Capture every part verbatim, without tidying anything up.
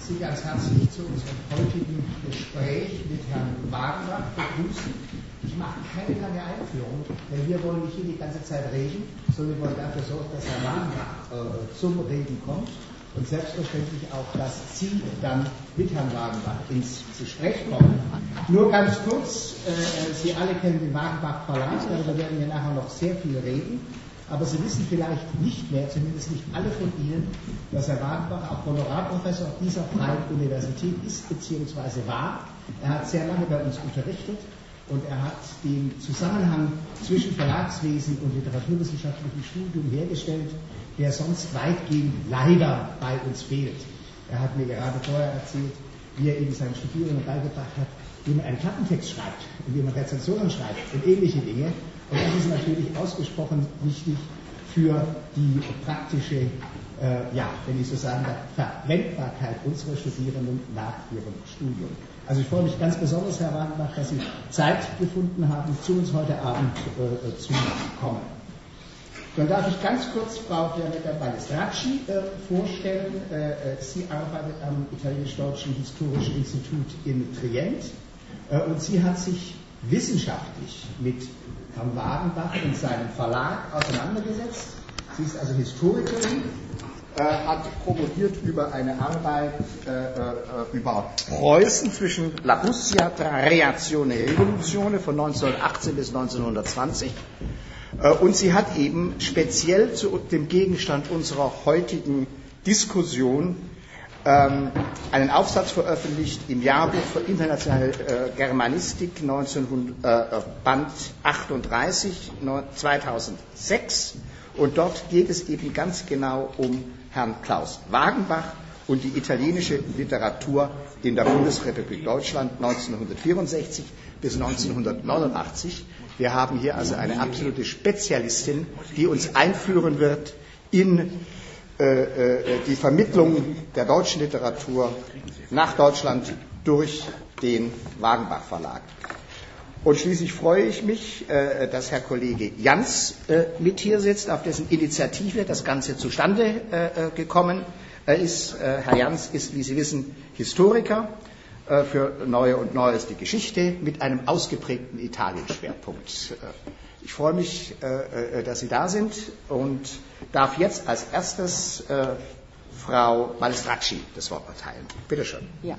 Sie ganz herzlich zu unserem heutigen Gespräch mit Herrn Wagenbach begrüßen. Ich mache keine lange Einführung, denn wir wollen nicht hier die ganze Zeit reden, sondern wir wollen dafür sorgen, dass Herr Wagenbach äh, zum Reden kommt und selbstverständlich auch, dass Sie dann mit Herrn Wagenbach ins Gespräch kommen. Nur ganz kurz, äh, Sie alle kennen den Wagenbach Verlag, darüber werden wir nachher noch sehr viel reden. Aber Sie wissen vielleicht nicht mehr, zumindest nicht alle von Ihnen, dass Herr Wagenbach auch Honorarprofessor dieser Freien Universität ist bzw. war. Er hat sehr lange bei uns unterrichtet und er hat den Zusammenhang zwischen Verlagswesen und literaturwissenschaftlichem Studium hergestellt, der sonst weitgehend leider bei uns fehlt. Er hat mir gerade vorher erzählt, wie er eben seinen Studierenden beigebracht hat, wie man einen Klappentext schreibt und wie man Rezensionen schreibt und ähnliche Dinge. Und das ist natürlich ausgesprochen wichtig für die praktische, äh, ja, wenn ich so sagen darf, Verwendbarkeit unserer Studierenden nach ihrem Studium. Also ich freue mich ganz besonders, Herr Wagenbach, dass Sie Zeit gefunden haben, zu uns heute Abend äh, zu kommen. Dann darf ich ganz kurz Frau Pianetta Balestracci äh, vorstellen. Äh, sie arbeitet am Italienisch-Deutschen Historischen Institut in Trient äh, und sie hat sich wissenschaftlich mit Herrn Wagenbach und seinem Verlag auseinandergesetzt. Sie ist also Historikerin, äh, hat promoviert über eine Arbeit äh, äh, über Preußen zwischen La Russia tra Reazione e Rivoluzione von neunzehnhundertachtzehn bis neunzehnhundertzwanzig. Äh, und sie hat eben speziell zu dem Gegenstand unserer heutigen Diskussion ähm, einen Aufsatz veröffentlicht im Jahrbuch für internationale äh, Germanistik neunzehnhundert, äh, Band achtunddreißig zweitausendsechs und dort geht es eben ganz genau um Herrn Klaus Wagenbach und die italienische Literatur in der Bundesrepublik Deutschland neunzehnhundertvierundsechzig bis neunzehnhundertneunundachtzig. Wir haben hier also eine absolute Spezialistin, die uns einführen wird in die Vermittlung der deutschen Literatur nach Deutschland durch den Wagenbach Verlag. Und schließlich freue ich mich, dass Herr Kollege Jans mit hier sitzt, auf dessen Initiative das Ganze zustande gekommen ist. Herr Jans ist, wie Sie wissen, Historiker für Neue und Neues die Geschichte mit einem ausgeprägten Italien-Schwerpunkt. Ich freue mich, dass Sie da sind und darf jetzt als erstes äh, Frau Balestracci das Wort erteilen. Bitte schön. Ja.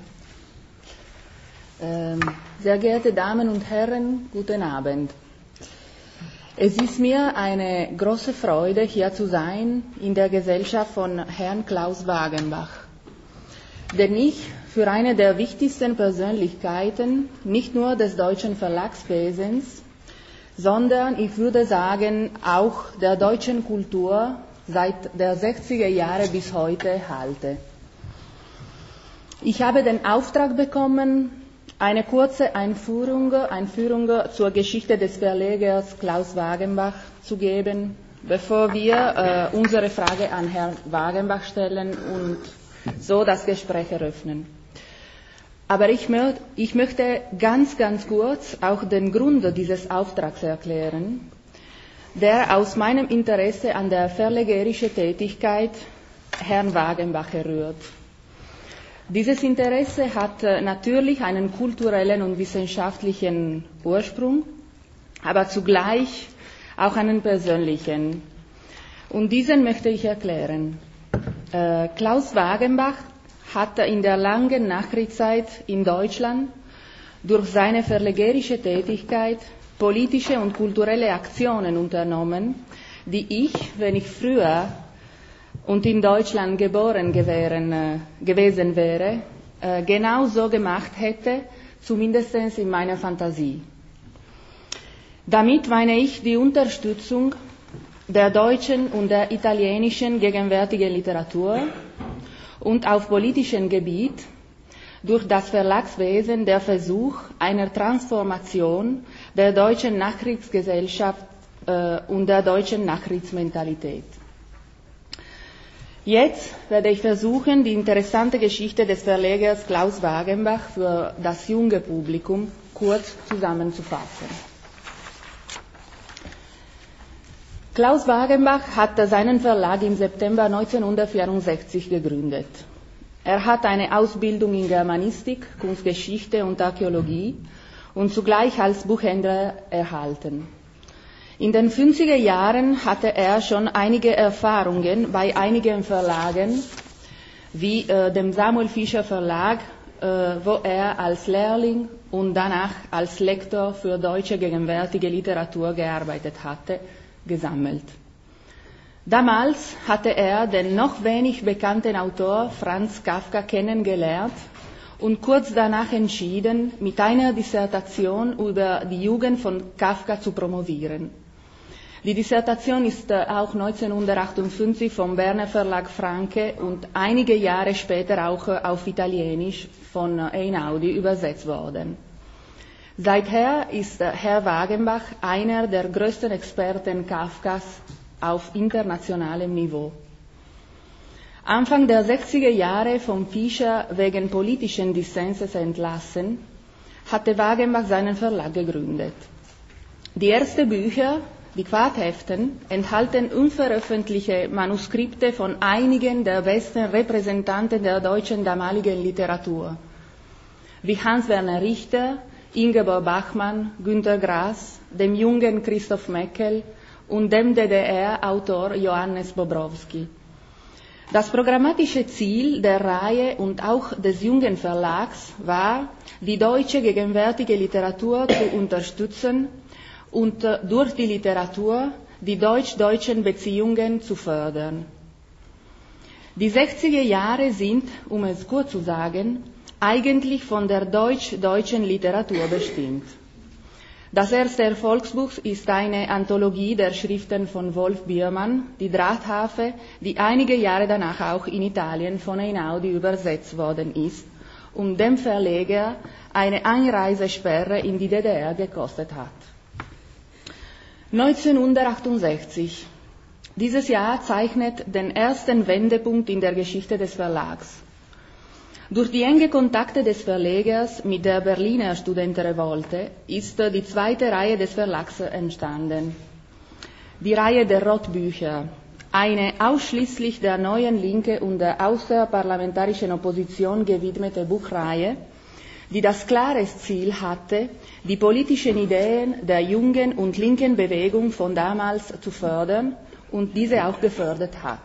Ähm, sehr geehrte Damen und Herren, guten Abend. Es ist mir eine große Freude, hier zu sein in der Gesellschaft von Herrn Klaus Wagenbach, den ich für eine der wichtigsten Persönlichkeiten nicht nur des deutschen Verlagswesens, sondern ich würde sagen auch der deutschen Kultur seit der sechziger Jahre bis heute halte. Ich habe den Auftrag bekommen, eine kurze Einführung, Einführung zur Geschichte des Verlegers Klaus Wagenbach zu geben, bevor wir äh, unsere Frage an Herrn Wagenbach stellen und so das Gespräch eröffnen. Aber ich, mö- ich möchte ganz, ganz kurz auch den Grund dieses Auftrags erklären, der aus meinem Interesse an der verlegerischen Tätigkeit Herrn Wagenbach herrührt. Dieses Interesse hat äh, natürlich einen kulturellen und wissenschaftlichen Ursprung, aber zugleich auch einen persönlichen. Und diesen möchte ich erklären. Äh, Klaus Wagenbach hat in der langen Nachkriegszeit in Deutschland durch seine verlegerische Tätigkeit politische und kulturelle Aktionen unternommen, die ich, wenn ich früher und in Deutschland geboren gewähren, äh, gewesen wäre, äh, genauso gemacht hätte, zumindest in meiner Fantasie. Damit meine ich die Unterstützung der deutschen und der italienischen gegenwärtigen Literatur und auf politischem Gebiet durch das Verlagswesen der Versuch einer Transformation der deutschen Nachkriegsgesellschaft äh, und der deutschen Nachkriegsmentalität. Jetzt werde ich versuchen, die interessante Geschichte des Verlegers Klaus Wagenbach für das junge Publikum kurz zusammenzufassen. Klaus Wagenbach hat seinen Verlag im September neunzehnhundertvierundsechzig gegründet. Er hat eine Ausbildung in Germanistik, Kunstgeschichte und Archäologie und zugleich als Buchhändler erhalten. In den fünfziger Jahren hatte er schon einige Erfahrungen bei einigen Verlagen, wie äh, dem Samuel Fischer Verlag, äh, wo er als Lehrling und danach als Lektor für deutsche gegenwärtige Literatur gearbeitet hatte, gesammelt. Damals hatte er den noch wenig bekannten Autor Franz Kafka kennengelernt und kurz danach entschieden, mit einer Dissertation über die Jugend von Kafka zu promovieren. Die Dissertation ist auch neunzehnhundertachtundfünfzig vom Berner Verlag Franke und einige Jahre später auch auf Italienisch von Einaudi übersetzt worden. Seither ist Herr Wagenbach einer der größten Experten Kafkas auf internationalem Niveau. Anfang der sechziger Jahre vom Fischer wegen politischen Dissenses entlassen, hatte Wagenbach seinen Verlag gegründet. Die ersten Bücher, die Quartheften, enthalten unveröffentlichte Manuskripte von einigen der besten Repräsentanten der deutschen damaligen Literatur, wie Hans-Werner Richter, Ingeborg Bachmann, Günter Grass, dem jungen Christoph Meckel und dem D D R-Autor Johannes Bobrowski. Das programmatische Ziel der Reihe und auch des jungen Verlags war, die deutsche gegenwärtige Literatur zu unterstützen und durch die Literatur die deutsch-deutschen Beziehungen zu fördern. Die sechziger Jahre sind, um es kurz zu sagen, eigentlich von der deutsch-deutschen Literatur bestimmt. Das erste Erfolgsbuch ist eine Anthologie der Schriften von Wolf Biermann, die Drahthafe, die einige Jahre danach auch in Italien von Einaudi übersetzt worden ist und dem Verleger eine Einreisesperre in die D D R gekostet hat. neunzehnhundertachtundsechzig. Dieses Jahr zeichnet den ersten Wendepunkt in der Geschichte des Verlags. Durch die enge Kontakte des Verlegers mit der Berliner Studentenrevolte ist die zweite Reihe des Verlags entstanden. Die Reihe der Rottbücher, eine ausschließlich der Neuen Linke und der außerparlamentarischen Opposition gewidmete Buchreihe, die das klare Ziel hatte, die politischen Ideen der jungen und linken Bewegung von damals zu fördern und diese auch gefördert hat.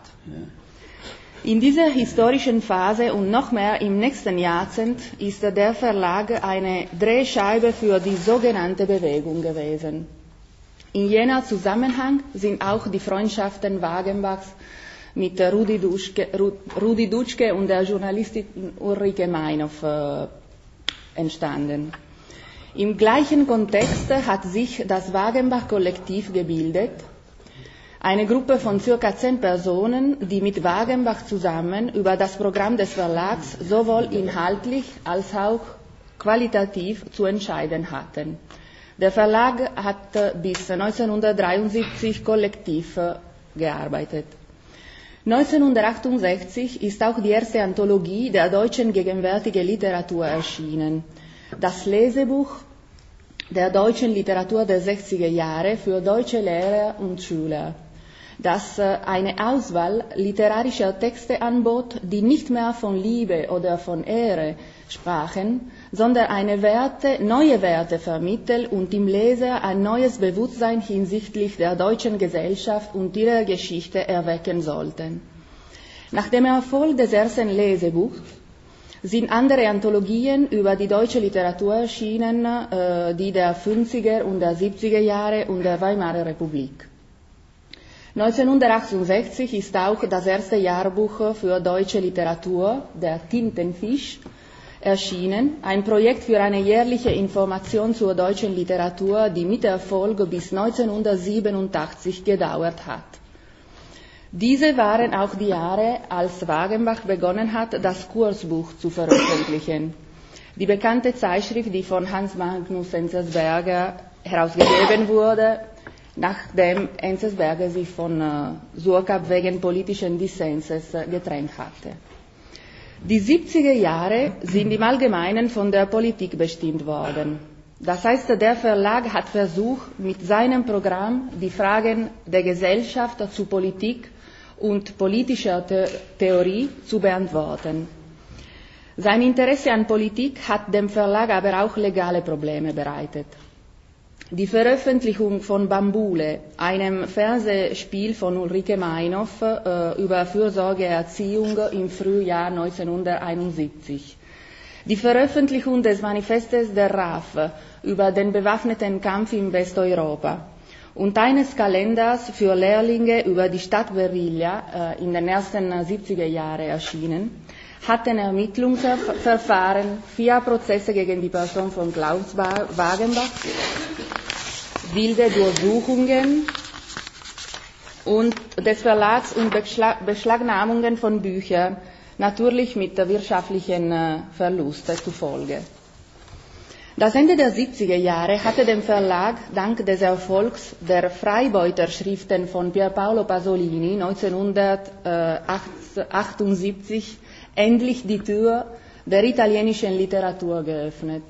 In dieser historischen Phase und noch mehr im nächsten Jahrzehnt ist der Verlag eine Drehscheibe für die sogenannte Bewegung gewesen. In jener Zusammenhang sind auch die Freundschaften Wagenbachs mit Rudi Dutschke, Rudi Dutschke und der Journalistin Ulrike Meinhof äh, entstanden. Im gleichen Kontext hat sich das Wagenbach-Kollektiv gebildet, eine Gruppe von circa zehn Personen, die mit Wagenbach zusammen über das Programm des Verlags sowohl inhaltlich als auch qualitativ zu entscheiden hatten. Der Verlag hat bis neunzehnhundertdreiundsiebzig kollektiv gearbeitet. neunzehnhundertachtundsechzig ist auch die erste Anthologie der deutschen gegenwärtigen Literatur erschienen. Das Lesebuch der deutschen Literatur der sechziger Jahre für deutsche Lehrer und Schüler, das eine Auswahl literarischer Texte anbot, die nicht mehr von Liebe oder von Ehre sprachen, sondern eine Werte, neue Werte vermitteln und im Leser ein neues Bewusstsein hinsichtlich der deutschen Gesellschaft und ihrer Geschichte erwecken sollten. Nach dem Erfolg des ersten Lesebuchs sind andere Anthologien über die deutsche Literatur erschienen, äh, die der fünfziger und der siebziger Jahre und der Weimarer Republik. neunzehnhundertachtundsechzig ist auch das erste Jahrbuch für deutsche Literatur, der Tintenfisch, erschienen, ein Projekt für eine jährliche Information zur deutschen Literatur, die mit Erfolg bis neunzehnhundertsiebenundachtzig gedauert hat. Diese waren auch die Jahre, als Wagenbach begonnen hat, das Kursbuch zu veröffentlichen. Die bekannte Zeitschrift, die von Hans Magnus Enzensberger herausgegeben wurde, nachdem Enzensberger sich von äh, Surkamp wegen politischen Dissenses äh, getrennt hatte. Die siebziger Jahre sind im Allgemeinen von der Politik bestimmt worden. Das heißt, der Verlag hat versucht, mit seinem Programm die Fragen der Gesellschaft zu Politik und politischer The- Theorie zu beantworten. Sein Interesse an Politik hat dem Verlag aber auch legale Probleme bereitet. Die Veröffentlichung von Bambule, einem Fernsehspiel von Ulrike Meinhof äh, über Fürsorgeerziehung im Frühjahr neunzehnhunderteinundsiebzig. Die Veröffentlichung des Manifestes der R A F über den bewaffneten Kampf in Westeuropa und eines Kalenders für Lehrlinge über die Stadtguerilla äh, in den ersten siebziger Jahren erschienen, hatten Ermittlungsverfahren, vier Prozesse gegen die Person von Klaus Wagenbach, wilde Durchsuchungen und des Verlags und Beschlagnahmungen von Büchern, natürlich mit wirtschaftlichen Verlusten zufolge. Das Ende der siebziger Jahre hatte dem Verlag dank des Erfolgs der Freibeuterschriften von Pier Paolo Pasolini neunzehnhundertachtundsiebzig endlich die Tür der italienischen Literatur geöffnet.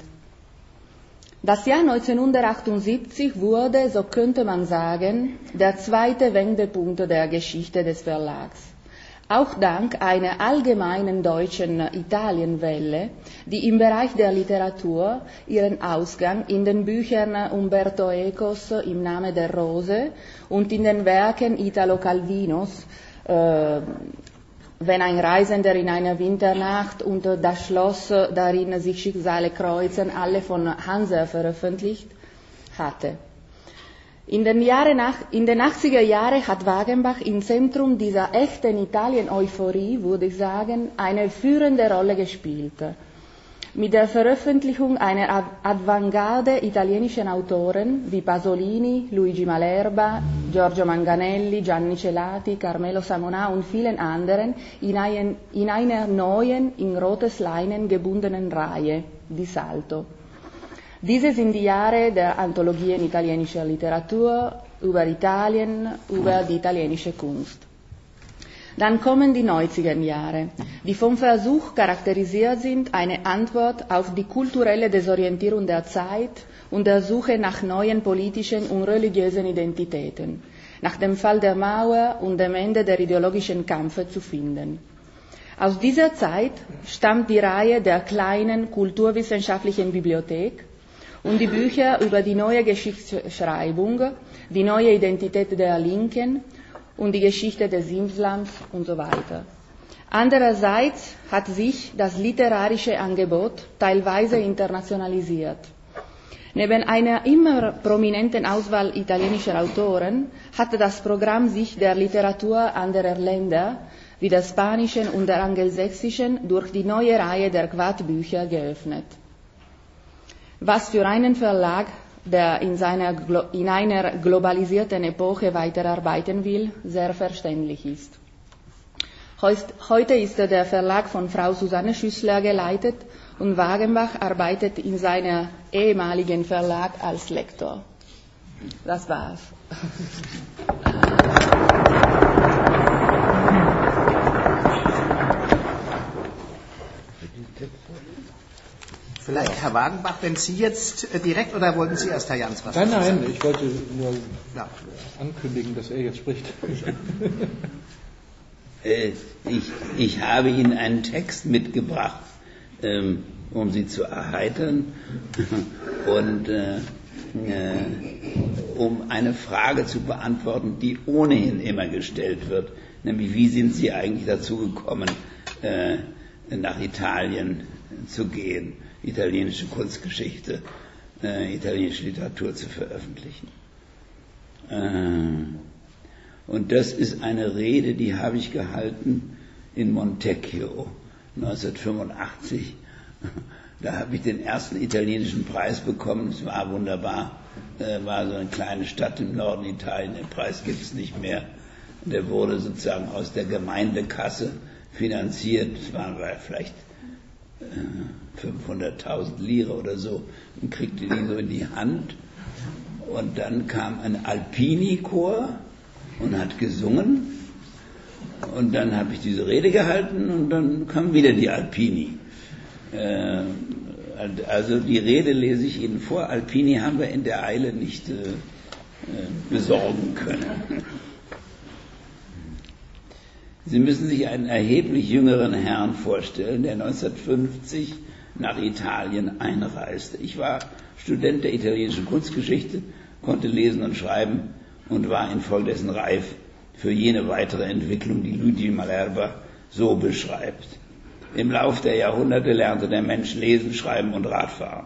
Das Jahr neunzehnhundertachtundsiebzig wurde, so könnte man sagen, der zweite Wendepunkt der Geschichte des Verlags. Auch dank einer allgemeinen deutschen Italienwelle, die im Bereich der Literatur ihren Ausgang in den Büchern Umberto Ecos Im Namen der Rose und in den Werken Italo Calvinos äh, Wenn ein Reisender in einer Winternacht und das Schloss, darin sich Schicksale kreuzen, alle von Hanser veröffentlicht hatte. In den, Jahre nach, in den achtziger Jahren hat Wagenbach im Zentrum dieser echten Italien-Euphorie, würde ich sagen, eine führende Rolle gespielt. Mit der Veröffentlichung einer Avantgarde italienischen Autoren wie Pasolini, Luigi Malerba, Giorgio Manganelli, Gianni Celati, Carmelo Samonà und vielen anderen in, ein, in einer neuen, in rotes Leinen gebundenen Reihe, die Salto. Diese sind die Jahre der Anthologien italienischer Literatur, über Italien, über die italienische Kunst. Dann kommen die neunziger Jahre, die vom Versuch charakterisiert sind, eine Antwort auf die kulturelle Desorientierung der Zeit und der Suche nach neuen politischen und religiösen Identitäten, nach dem Fall der Mauer und dem Ende der ideologischen Kämpfe zu finden. Aus dieser Zeit stammt die Reihe der kleinen kulturwissenschaftlichen Bibliothek und die Bücher über die neue Geschichtsschreibung, die neue Identität der Linken und die Geschichte des Islands und so weiter. Andererseits hat sich das literarische Angebot teilweise internationalisiert. Neben einer immer prominenten Auswahl italienischer Autoren hatte das Programm sich der Literatur anderer Länder, wie der spanischen und der angelsächsischen, durch die neue Reihe der Quad-Bücher geöffnet. Was für einen Verlag, der in, seiner, in einer globalisierten Epoche weiterarbeiten will, sehr verständlich ist. Heute ist der Verlag von Frau Susanne Schüssler geleitet und Wagenbach arbeitet in seinem ehemaligen Verlag als Lektor. Das war's. Vielleicht Herr Wagenbach, wenn Sie jetzt direkt, oder wollten Sie erst Herr Jans was sagen? Nein, nein, sagen? Ich wollte nur ja. ankündigen, dass er jetzt spricht. äh, ich, ich habe Ihnen einen Text mitgebracht, ähm, um Sie zu erheitern und äh, äh, um eine Frage zu beantworten, die ohnehin immer gestellt wird, nämlich wie sind Sie eigentlich dazu gekommen, äh, nach Italien zu gehen, italienische Kunstgeschichte, äh, italienische Literatur zu veröffentlichen. Äh, und das ist eine Rede, die habe ich gehalten in Montecchio neunzehnhundertfünfundachtzig. Da habe ich den ersten italienischen Preis bekommen, es war wunderbar, äh, war so eine kleine Stadt im Norden Italien, den Preis gibt es nicht mehr. Der wurde sozusagen aus der Gemeindekasse finanziert, es waren vielleicht fünfhunderttausend Lire oder so, und kriegte die so in die Hand. Und dann kam ein Alpini-Chor und hat gesungen. Und dann habe ich diese Rede gehalten und dann kam wieder die Alpini. Äh, also die Rede lese ich Ihnen vor. Alpini haben wir in der Eile nicht äh, besorgen können. Sie müssen sich einen erheblich jüngeren Herrn vorstellen, der neunzehnhundertfünfzig nach Italien einreiste. Ich war Student der italienischen Kunstgeschichte, konnte lesen und schreiben und war infolgedessen reif für jene weitere Entwicklung, die Luigi Malerba so beschreibt. Im Lauf der Jahrhunderte lernte der Mensch lesen, schreiben und Radfahren.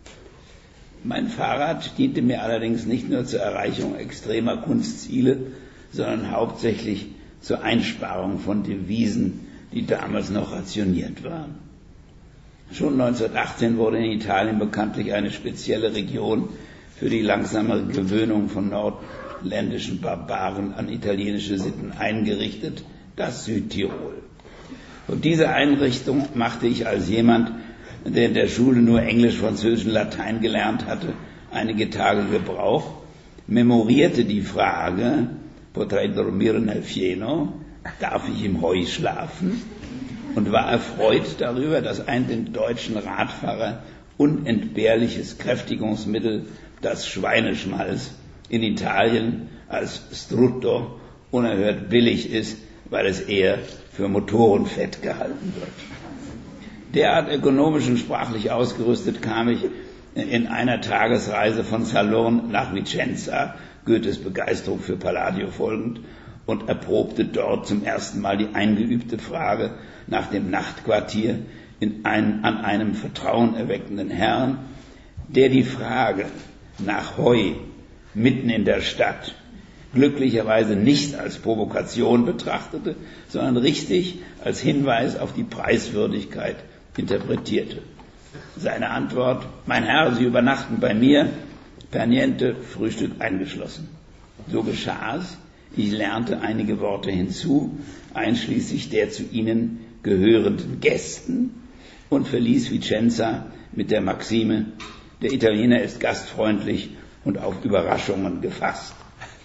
Mein Fahrrad diente mir allerdings nicht nur zur Erreichung extremer Kunstziele, sondern hauptsächlich zur Einsparung von Devisen, die damals noch rationiert waren. Schon neunzehnhundertachtzehn wurde in Italien bekanntlich eine spezielle Region für die langsame Gewöhnung von nordländischen Barbaren an italienische Sitten eingerichtet, das Südtirol. Und diese Einrichtung machte ich als jemand, der in der Schule nur Englisch, Französisch und Latein gelernt hatte, einige Tage Gebrauch, memorierte die Frage, potrei dormire nel fieno, darf ich im Heu schlafen? Und war erfreut darüber, dass ein den deutschen Radfahrer unentbehrliches Kräftigungsmittel, das Schweineschmalz, in Italien als Strutto unerhört billig ist, weil es eher für Motorenfett gehalten wird. Derart ökonomisch und sprachlich ausgerüstet kam ich in einer Tagesreise von Salon nach Vicenza, Goethes Begeisterung für Palladio folgend, und erprobte dort zum ersten Mal die eingeübte Frage nach dem Nachtquartier in ein, an einem vertrauenerweckenden Herrn, der die Frage nach Heu mitten in der Stadt glücklicherweise nicht als Provokation betrachtete, sondern richtig als Hinweis auf die Preiswürdigkeit interpretierte. Seine Antwort: Mein Herr, Sie übernachten bei mir, per niente, Frühstück eingeschlossen. So geschah es. Ich lernte einige Worte hinzu, einschließlich der zu ihnen gehörenden Gästen, und verließ Vicenza mit der Maxime: Der Italiener ist gastfreundlich und auf Überraschungen gefasst.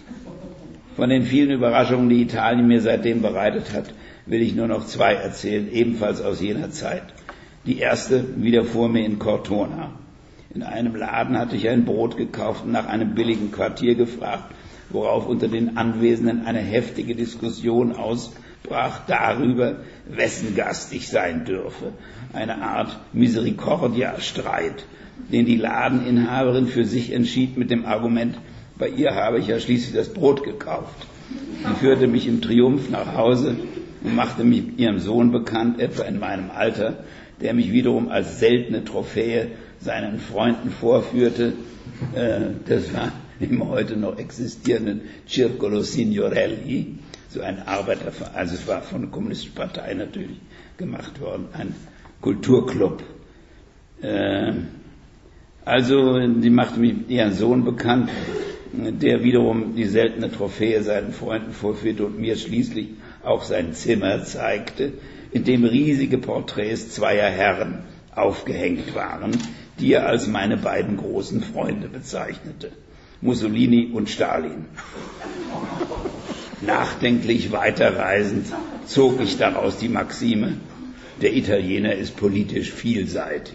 Von den vielen Überraschungen, die Italien mir seitdem bereitet hat, will ich nur noch zwei erzählen, ebenfalls aus jener Zeit. Die erste wieder vor mir in Cortona. In einem Laden hatte ich ein Brot gekauft und nach einem billigen Quartier gefragt, worauf unter den Anwesenden eine heftige Diskussion ausbrach darüber, wessen Gast ich sein dürfe. Eine Art Misericordia-Streit, den die Ladeninhaberin für sich entschied mit dem Argument: Bei ihr habe ich ja schließlich das Brot gekauft. Sie führte mich im Triumph nach Hause und machte mich mit ihrem Sohn bekannt, etwa in meinem Alter, der mich wiederum als seltene Trophäe seinen Freunden vorführte. Äh, das war im heute noch existierenden Circolo Signorelli, so ein Arbeiterverein, also es war von der Kommunistischen Partei natürlich gemacht worden, ein Kulturclub. Äh, also sie machte mich mit ihrem Sohn bekannt, der wiederum die seltene Trophäe seinen Freunden vorführte und mir schließlich auch sein Zimmer zeigte, in dem riesige Porträts zweier Herren aufgehängt waren, die er als meine beiden großen Freunde bezeichnete: Mussolini und Stalin. Nachdenklich weiterreisend zog ich daraus die Maxime: Der Italiener ist politisch vielseitig.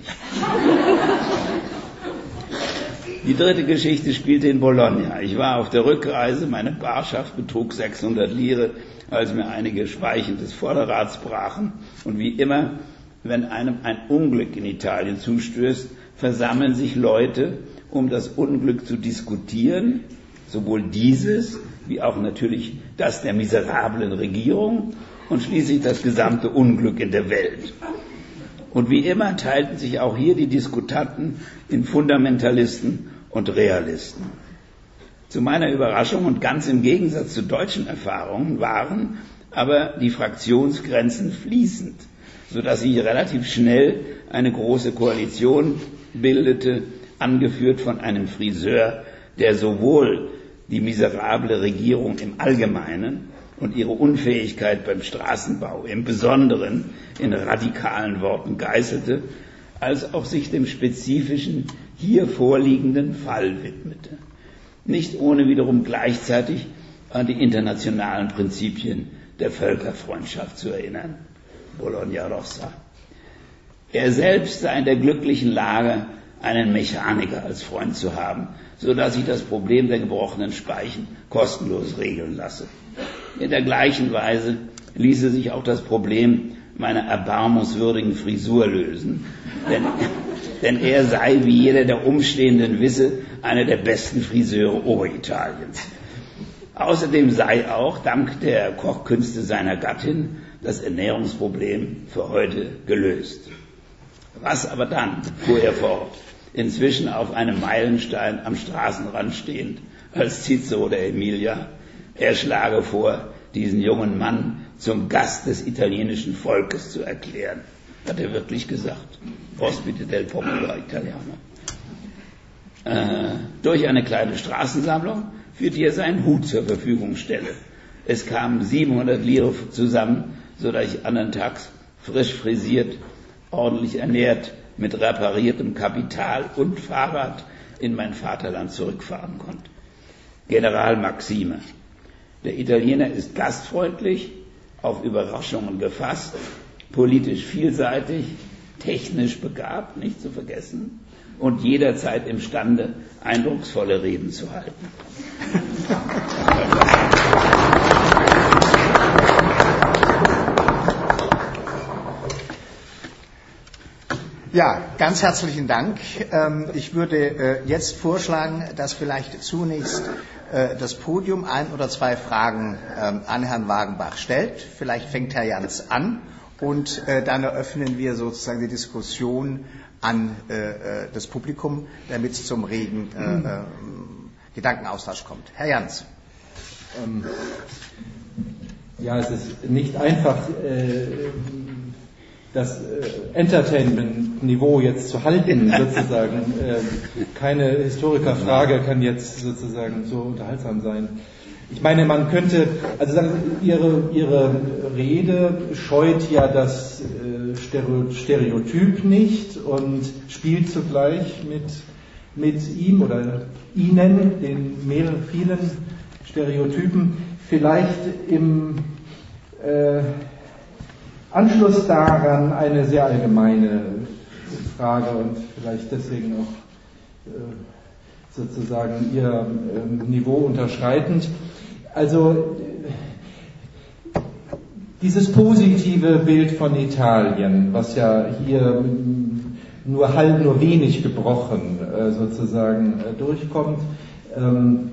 Die dritte Geschichte spielte in Bologna. Ich war auf der Rückreise, meine Barschaft betrug sechshundert Lire, als mir einige Speichen des Vorderrads brachen. Und wie immer, wenn einem ein Unglück in Italien zustößt, versammeln sich Leute, um das Unglück zu diskutieren, sowohl dieses wie auch natürlich das der miserablen Regierung und schließlich das gesamte Unglück in der Welt. Und wie immer teilten sich auch hier die Diskutanten in Fundamentalisten und Realisten. Zu meiner Überraschung und ganz im Gegensatz zu deutschen Erfahrungen waren aber die Fraktionsgrenzen fließend, sodass sich relativ schnell eine große Koalition bildete, angeführt von einem Friseur, der sowohl die miserable Regierung im Allgemeinen und ihre Unfähigkeit beim Straßenbau im Besonderen in radikalen Worten geißelte, als auch sich dem spezifischen hier vorliegenden Fall widmete. Nicht ohne wiederum gleichzeitig an die internationalen Prinzipien der Völkerfreundschaft zu erinnern. Bologna Rossa. Er selbst sei in der glücklichen Lage, einen Mechaniker als Freund zu haben, so dass sich das Problem der gebrochenen Speichen kostenlos regeln lasse. In der gleichen Weise ließe sich auch das Problem meiner erbarmungswürdigen Frisur lösen, denn, denn er sei, wie jeder der Umstehenden wisse, einer der besten Friseure Oberitaliens. Außerdem sei auch, dank der Kochkünste seiner Gattin, das Ernährungsproblem für heute gelöst. Was aber dann, fuhr er fort, inzwischen auf einem Meilenstein am Straßenrand stehend, als Cicero der Emilia, er schlage vor, diesen jungen Mann zum Gast des italienischen Volkes zu erklären. Hat er wirklich gesagt. Ospite del popolo italiano. Äh, durch eine kleine Straßensammlung, für die er seinen Hut zur Verfügung stelle. Es kamen siebenhundert Lire zusammen, so dass ich andern Tags frisch frisiert, ordentlich ernährt, mit repariertem Kapital und Fahrrad in mein Vaterland zurückfahren konnte. General Maxime. Der Italiener ist gastfreundlich, auf Überraschungen gefasst, politisch vielseitig, technisch begabt, nicht zu vergessen, und jederzeit imstande, eindrucksvolle Reden zu halten. Ja, ganz herzlichen Dank. Ich würde jetzt vorschlagen, dass vielleicht zunächst das Podium ein oder zwei Fragen an Herrn Wagenbach stellt. Vielleicht fängt Herr Jans an und dann eröffnen wir sozusagen die Diskussion an das Publikum, damit es zum regen Gedankenaustausch kommt. Herr Jans. Ähm, ja, es ist nicht einfach, äh, das äh, Entertainment-Niveau jetzt zu halten, sozusagen. Äh, keine Historikerfrage kann jetzt sozusagen so unterhaltsam sein. Ich meine, man könnte, also sagen, Ihre, Ihre Rede scheut ja das äh, Stereotyp nicht und spielt zugleich mit, mit ihm oder Ihnen, den mehreren, vielen Stereotypen, vielleicht im äh, Anschluss daran eine sehr allgemeine Frage und vielleicht deswegen auch äh, sozusagen Ihr äh, Niveau unterschreitend. Also äh, dieses positive Bild von Italien, was ja hier nur halb, nur wenig gebrochen äh, sozusagen äh, durchkommt, ähm,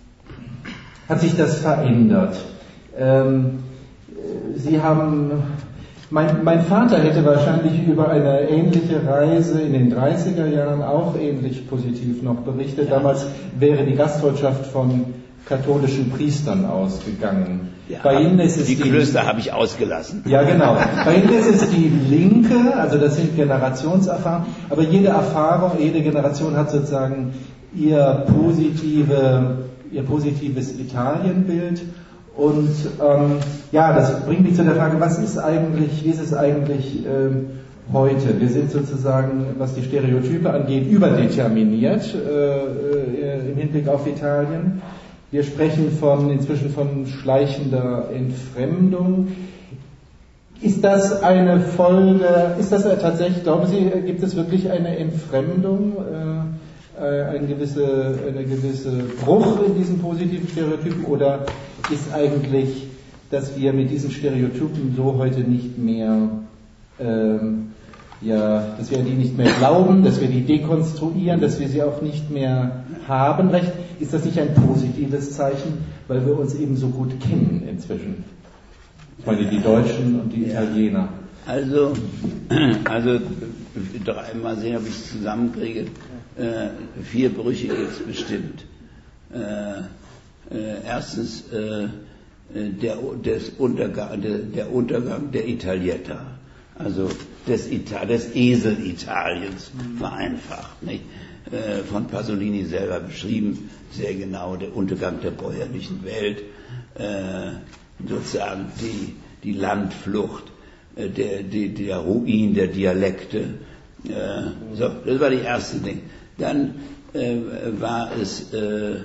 hat sich das verändert. Ähm, Sie haben, mein, mein Vater hätte wahrscheinlich über eine ähnliche Reise in den dreißiger Jahren auch ähnlich positiv noch berichtet. Damals wäre die Gastwirtschaft von katholischen Priestern ausgegangen. Ja, Bei Ihnen ist es die, die Klöster habe ich ausgelassen. Ja, genau. Bei Ihnen ist es die Linke, also das sind Generationserfahrungen, aber jede Erfahrung, jede Generation hat sozusagen ihr positive, ihr positives Italienbild. Und ähm, ja, das bringt mich zu der Frage, was ist eigentlich, wie ist es eigentlich ähm, heute? Wir sind sozusagen, was die Stereotype angeht, überdeterminiert äh, äh, im Hinblick auf Italien. Wir sprechen von, inzwischen von schleichender Entfremdung. Ist das eine Folge, ist das tatsächlich, glauben Sie, gibt es wirklich eine Entfremdung, äh, ein gewisse, eine gewisse Bruch in diesen positiven Stereotypen, oder ist eigentlich, dass wir mit diesen Stereotypen so heute nicht mehr, ähm, ja, dass wir die nicht mehr glauben, dass wir die dekonstruieren, dass wir sie auch nicht mehr haben, recht? Ist das nicht ein positives Zeichen, weil wir uns eben so gut kennen inzwischen? Ich meine, die Deutschen und die Italiener. Also, also dreimal sehen, ob ich es zusammenkriege. Äh, vier Brüche gibt es bestimmt. Äh, äh, erstens äh, der, des Untergang, der, der Untergang der Italietta, also des, Ita- des Esel-Italiens, vereinfacht, nicht? Äh, von Pasolini selber beschrieben, sehr genau, der Untergang der bäuerlichen Welt, äh, sozusagen die, die Landflucht, äh, der, die, der Ruin der Dialekte. Äh, so, das war die erste Ding. Dann äh, war es äh, äh,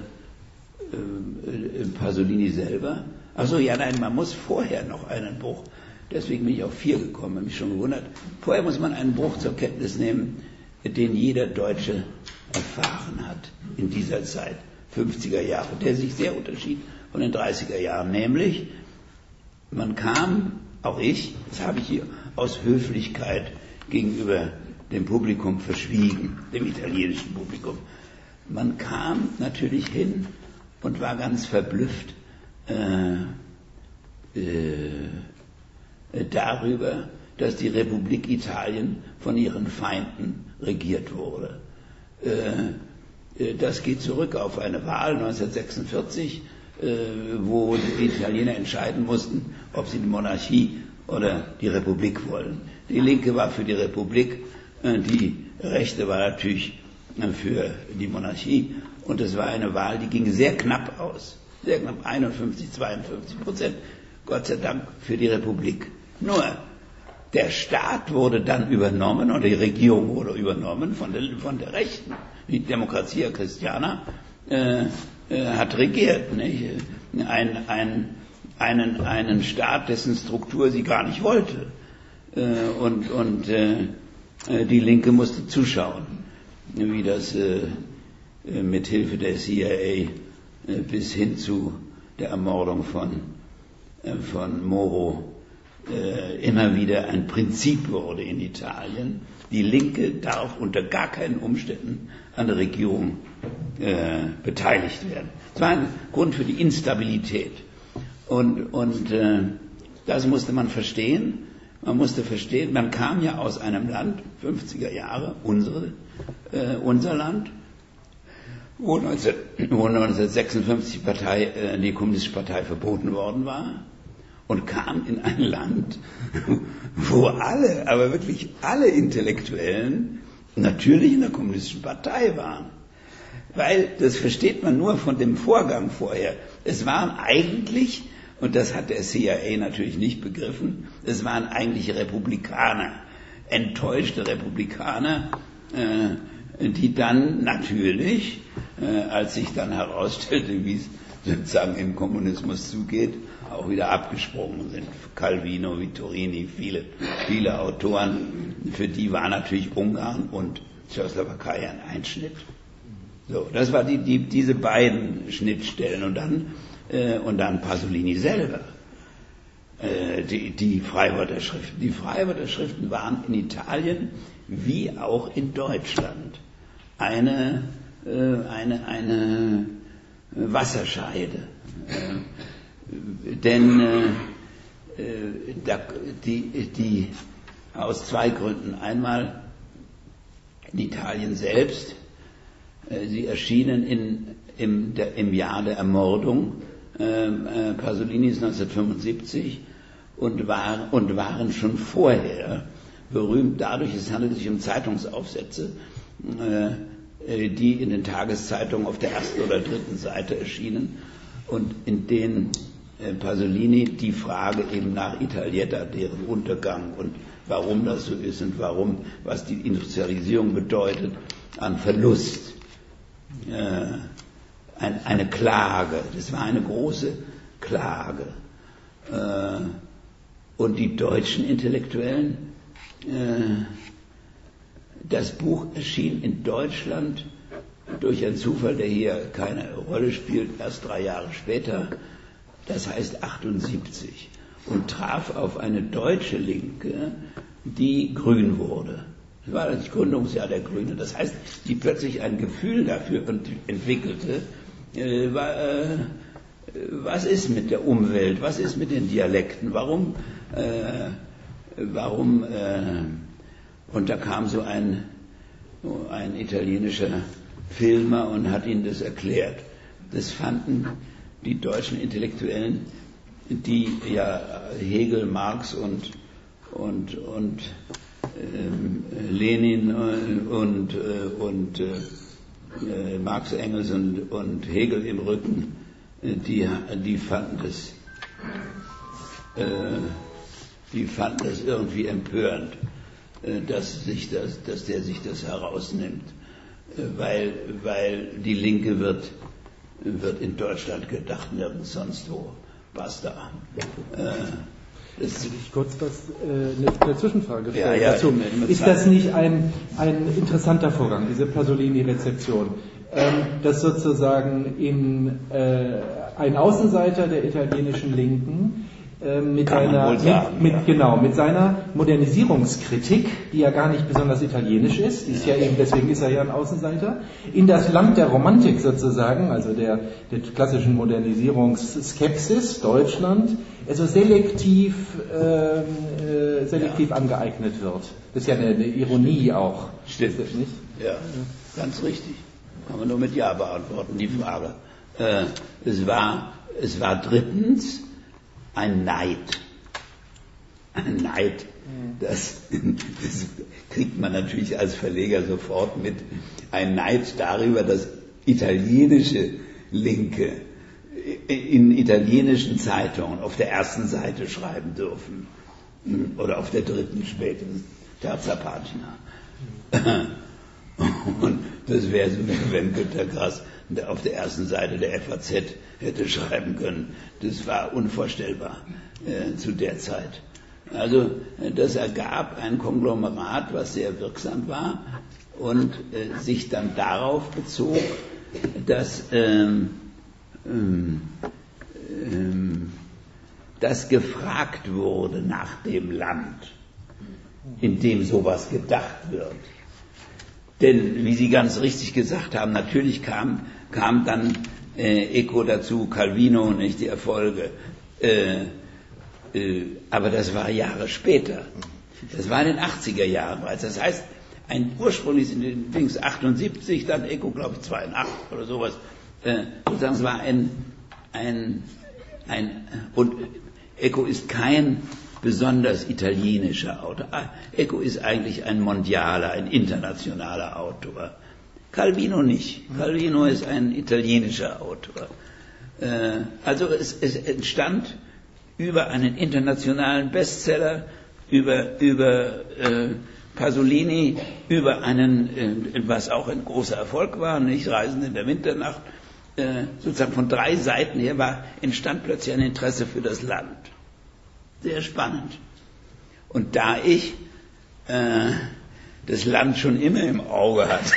Pasolini selber. Achso, ja, nein, man muss vorher noch einen Bruch, deswegen bin ich auf vier gekommen, habe mich schon gewundert. Vorher muss man einen Bruch zur Kenntnis nehmen, den jeder Deutsche erfahren hat in dieser Zeit, fünfziger Jahre, der sich sehr unterschied von den dreißiger Jahren, nämlich man kam, auch ich, das habe ich hier aus Höflichkeit gegenüber dem Publikum verschwiegen, dem italienischen Publikum, man kam natürlich hin und war ganz verblüfft äh, äh, darüber, dass die Republik Italien von ihren Feinden regiert wurde. Äh, das geht zurück auf eine Wahl neunzehnhundertsechsundvierzig, äh, wo die Italiener entscheiden mussten, ob sie die Monarchie oder die Republik wollen. Die Linke war für die Republik, äh, die Rechte war natürlich äh, für die Monarchie, und es war eine Wahl, die ging sehr knapp aus. Sehr knapp, einundfünfzig, zweiundfünfzig Prozent, Gott sei Dank für die Republik. Nur, der Staat wurde dann übernommen, oder die Regierung wurde übernommen von der, von der Rechten. Die Democrazia Cristiana äh, äh, hat regiert. Nicht? Ein, ein, einen, einen Staat, dessen Struktur sie gar nicht wollte. Äh, und und äh, die Linke musste zuschauen, wie das äh, mit Hilfe der C I A äh, bis hin zu der Ermordung von, äh, von Moro äh, immer wieder ein Prinzip wurde in Italien. Die Linke darf unter gar keinen Umständen an der Regierung äh, beteiligt werden. Das war ein Grund für die Instabilität. Und, und äh, das musste man verstehen. Man musste verstehen, man kam ja aus einem Land, fünfziger Jahre, unsere, äh, unser Land, wo, neunzehn, wo neunzehnhundertsechsundfünfzig Partei, äh, die Kommunistische Partei verboten worden war, und kam in ein Land, wo alle, aber wirklich alle Intellektuellen natürlich in der Kommunistischen Partei waren. Weil, das versteht man nur von dem Vorgang vorher, es waren eigentlich, und das hat der C I A natürlich nicht begriffen, es waren eigentlich Republikaner, enttäuschte Republikaner, äh, die dann natürlich, äh, als sich dann herausstellte, wie es sozusagen im Kommunismus zugeht, auch wieder abgesprungen sind. Calvino, Vittorini, viele, viele Autoren, für die war natürlich Ungarn und Tschechoslowakei ein Einschnitt. So, das war die, die, diese beiden Schnittstellen, und dann äh, und dann Pasolini selber. Äh, die, die Freiwörter Schriften. Die Freiwörter Schriften waren in Italien wie auch in Deutschland eine äh, eine eine Wasserscheide. Äh, denn äh, da, die, die aus zwei Gründen. Einmal in Italien selbst. Äh, sie erschienen in, im, der, im Jahr der Ermordung äh, äh, Pasolinis neunzehnhundertfünfundsiebzig und, war, und waren schon vorher berühmt dadurch, es handelt sich um Zeitungsaufsätze, äh, die in den Tageszeitungen auf der ersten oder dritten Seite erschienen und in denen äh, Pasolini die Frage eben nach Italietta, deren Untergang und warum das so ist und warum, was die Industrialisierung bedeutet, an Verlust, äh, ein, eine Klage, das war eine große Klage. Äh, und die deutschen Intellektuellen, äh, das Buch erschien in Deutschland durch einen Zufall, der hier keine Rolle spielt, erst drei Jahre später, das heißt achtundsiebzig, und traf auf eine deutsche Linke, die grün wurde. Das war das Gründungsjahr der Grünen. Das heißt, die plötzlich ein Gefühl dafür entwickelte, äh, war, äh, was ist mit der Umwelt, was ist mit den Dialekten, warum, äh, warum, äh, und da kam so ein, ein italienischer Filmer und hat ihnen das erklärt. Das fanden die deutschen Intellektuellen, die ja Hegel, Marx und, und, und ähm, Lenin und, äh, und äh, Marx, Engels und, und Hegel im Rücken, die, die fanden das, äh, die fanden das irgendwie empörend, äh, dass, sich das, dass der sich das herausnimmt, äh, weil, weil die Linke wird, wird in Deutschland gedacht, nirgends sonst wo. Basta. Äh, das Will ich kurz was, äh, eine, eine Zwischenfrage stellen ja, ja, dazu. mit, mit Ist das nicht ein, ein interessanter Vorgang, diese Pasolini-Rezeption? Ähm, dass sozusagen in, äh, ein Außenseiter der italienischen Linken mit seiner, mit, mit, genau, mit seiner Modernisierungskritik, die ja gar nicht besonders italienisch ist, die ist ja eben, deswegen ist er ja ein Außenseiter, in das Land der Romantik sozusagen, also der, der klassischen Modernisierungsskepsis, Deutschland, also selektiv, äh, äh, selektiv ja. angeeignet wird. Das ist ja eine, eine Ironie auch. Stimmt. Ist das nicht? Ja, ganz richtig. Kann man nur mit Ja beantworten, die Frage. Äh, es war, es war drittens ein Neid. Ein Neid, das, das kriegt man natürlich als Verleger sofort mit. Ein Neid darüber, dass italienische Linke in italienischen Zeitungen auf der ersten Seite schreiben dürfen. Oder auf der dritten spätestens, terza pagina. Und das wäre so, wenn Günter Grass auf der ersten Seite der F A Z hätte schreiben können. Das war unvorstellbar äh, zu der Zeit. Also das ergab ein Konglomerat, was sehr wirksam war und äh, sich dann darauf bezog, dass ähm, ähm, ähm, dass gefragt wurde nach dem Land, in dem sowas gedacht wird. Denn, wie Sie ganz richtig gesagt haben, natürlich kam, kam dann äh, Eco dazu, Calvino, nicht die Erfolge. Äh, äh, aber das war Jahre später. Das war in den achtziger Jahren bereits. Das heißt, ein ursprünglich in den Dings achtundsiebzig, dann Eco, glaube ich, zweiundachtzig oder sowas. Äh, sozusagen, es war ein, ein, ein, und Eco ist kein besonders italienischer Autor. Eco ist eigentlich ein mondialer, ein internationaler Autor. Calvino nicht. Calvino ist ein italienischer Autor. Äh, also es, es entstand über einen internationalen Bestseller, über, über äh, Pasolini, über einen, äh, was auch ein großer Erfolg war, nicht Reisen in der Winternacht, äh, sozusagen von drei Seiten her war, entstand plötzlich ein Interesse für das Land. Sehr spannend. Und da ich äh, das Land schon immer im Auge hatte,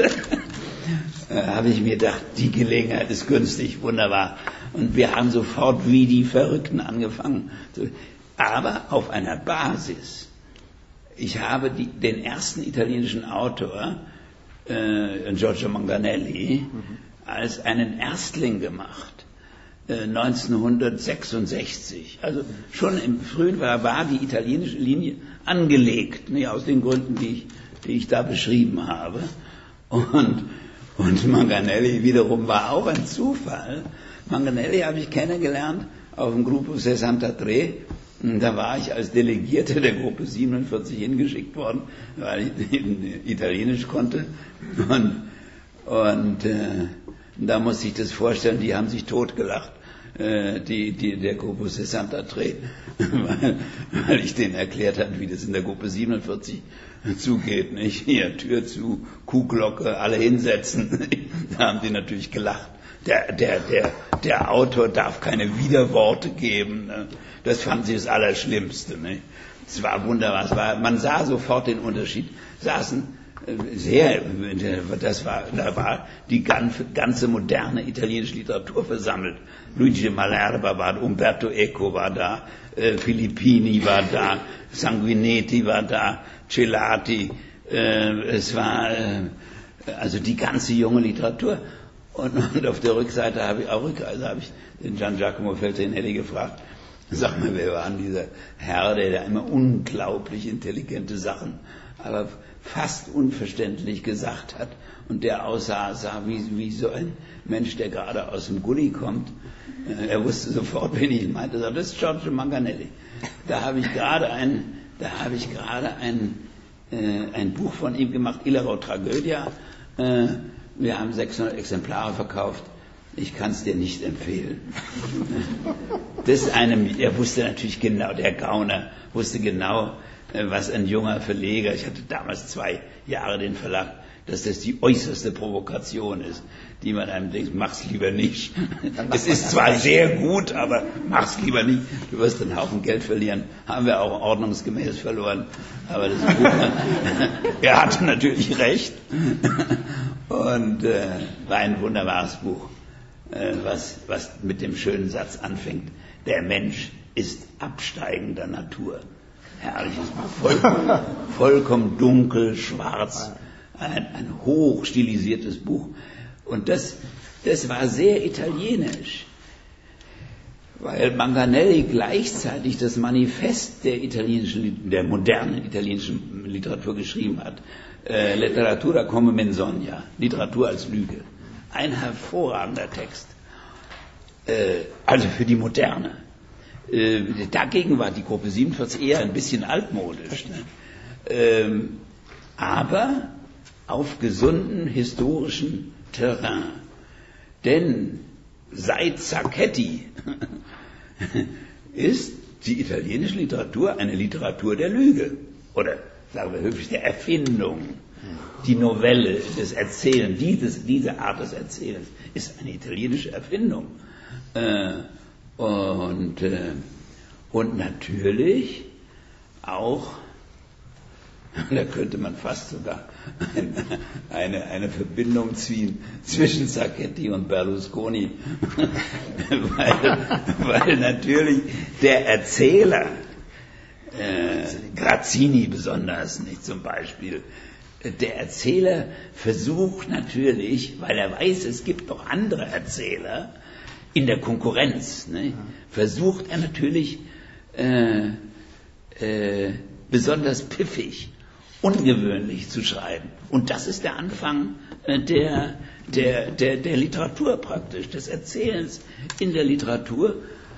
äh, habe ich mir gedacht, die Gelegenheit ist günstig, wunderbar. Und wir haben sofort wie die Verrückten angefangen. Aber auf einer Basis. Ich habe die, den ersten italienischen Autor, äh, Giorgio Manganelli, mhm. als einen Erstling gemacht. neunzehnhundertsechsundsechzig. Also schon im frühen war, war die italienische Linie angelegt, nicht, aus den Gründen, die ich, die ich da beschrieben habe. Und, und Manganelli wiederum war auch ein Zufall. Manganelli habe ich kennengelernt auf dem Gruppo sessantatré. Da war ich als Delegierter der Gruppe siebenundvierzig hingeschickt worden, weil ich Italienisch konnte. Und, und äh, da musste ich das vorstellen, die haben sich totgelacht. Die, die, der Gruppo sessantatré, weil, weil ich denen erklärt habe, wie das in der Gruppe siebenundvierzig zugeht, nicht? Hier, Tür zu, Kuhglocke, alle hinsetzen. Da haben die natürlich gelacht. Der, der, der, der Autor darf keine Widerworte geben. Ne? Das fanden sie das Allerschlimmste. Nicht? Es war wunderbar. Es war, man sah sofort den Unterschied. Saßen sehr, das war, da war die ganze, ganze moderne italienische Literatur versammelt. Luigi Malerba war da, Umberto Eco war da, äh, Filippini war da, Sanguinetti war da, Celati, äh, es war äh, also die ganze junge Literatur. Und, und auf der Rückseite habe ich auch Rückreise habe ich den Gian Giacomo Feltrinelli gefragt, sag mal, wer war denn dieser Herr, der da immer unglaublich intelligente Sachen, aber fast unverständlich gesagt hat und der aussah sah wie, wie so ein Mensch, der gerade aus dem Gully kommt. Er wusste sofort, wen ich meinte. Das ist Giorgio Manganelli. Da habe ich gerade ein, da habe ich gerade ein, äh, ein Buch von ihm gemacht, Ilero Tragedia. Äh, wir haben sechshundert Exemplare verkauft. Ich kann es dir nicht empfehlen. Das ist einem, er wusste natürlich genau, der Gauner wusste genau, was ein junger Verleger, ich hatte damals zwei Jahre den Verlag, dass das die äußerste Provokation ist, die man einem denkt, mach's lieber nicht. Es ist zwar sehr gut, aber mach's lieber nicht. Du wirst einen Haufen Geld verlieren. Haben wir auch ordnungsgemäß verloren. Aber das Buch, er hatte natürlich recht. Und äh, war ein wunderbares Buch, äh, was, was mit dem schönen Satz anfängt. Der Mensch ist absteigender Natur. Herrliches Buch, vollkommen, vollkommen dunkel, schwarz, ein, ein hoch stilisiertes Buch. Und das, das war sehr italienisch, weil Manganelli gleichzeitig das Manifest der italienischen, der modernen italienischen Literatur geschrieben hat. Äh, Letteratura come menzogna, Literatur als Lüge. Ein hervorragender Text. Äh, also für die Moderne. Äh, dagegen war die Gruppe siebenundvierzig eher ein bisschen altmodisch. Ne? Ähm, aber auf gesunden historischen Terrain. Denn seit Sacchetti ist die italienische Literatur eine Literatur der Lüge. Oder sagen wir höflich, der Erfindung. Die Novelle, das Erzählen, dieses, diese Art des Erzählens ist eine italienische Erfindung. Äh, und, äh, und natürlich auch, da könnte man fast sogar eine, eine, eine Verbindung ziehen zwischen Sacchetti und Berlusconi, weil, weil natürlich der Erzähler, äh, Grazzini besonders, nicht zum Beispiel, der Erzähler versucht natürlich, weil er weiß, es gibt noch andere Erzähler in der Konkurrenz, ne, versucht er natürlich äh, äh, besonders piffig, ungewöhnlich zu schreiben. Und das ist der Anfang äh, der, der, der, der Literatur praktisch, des Erzählens in der Literatur.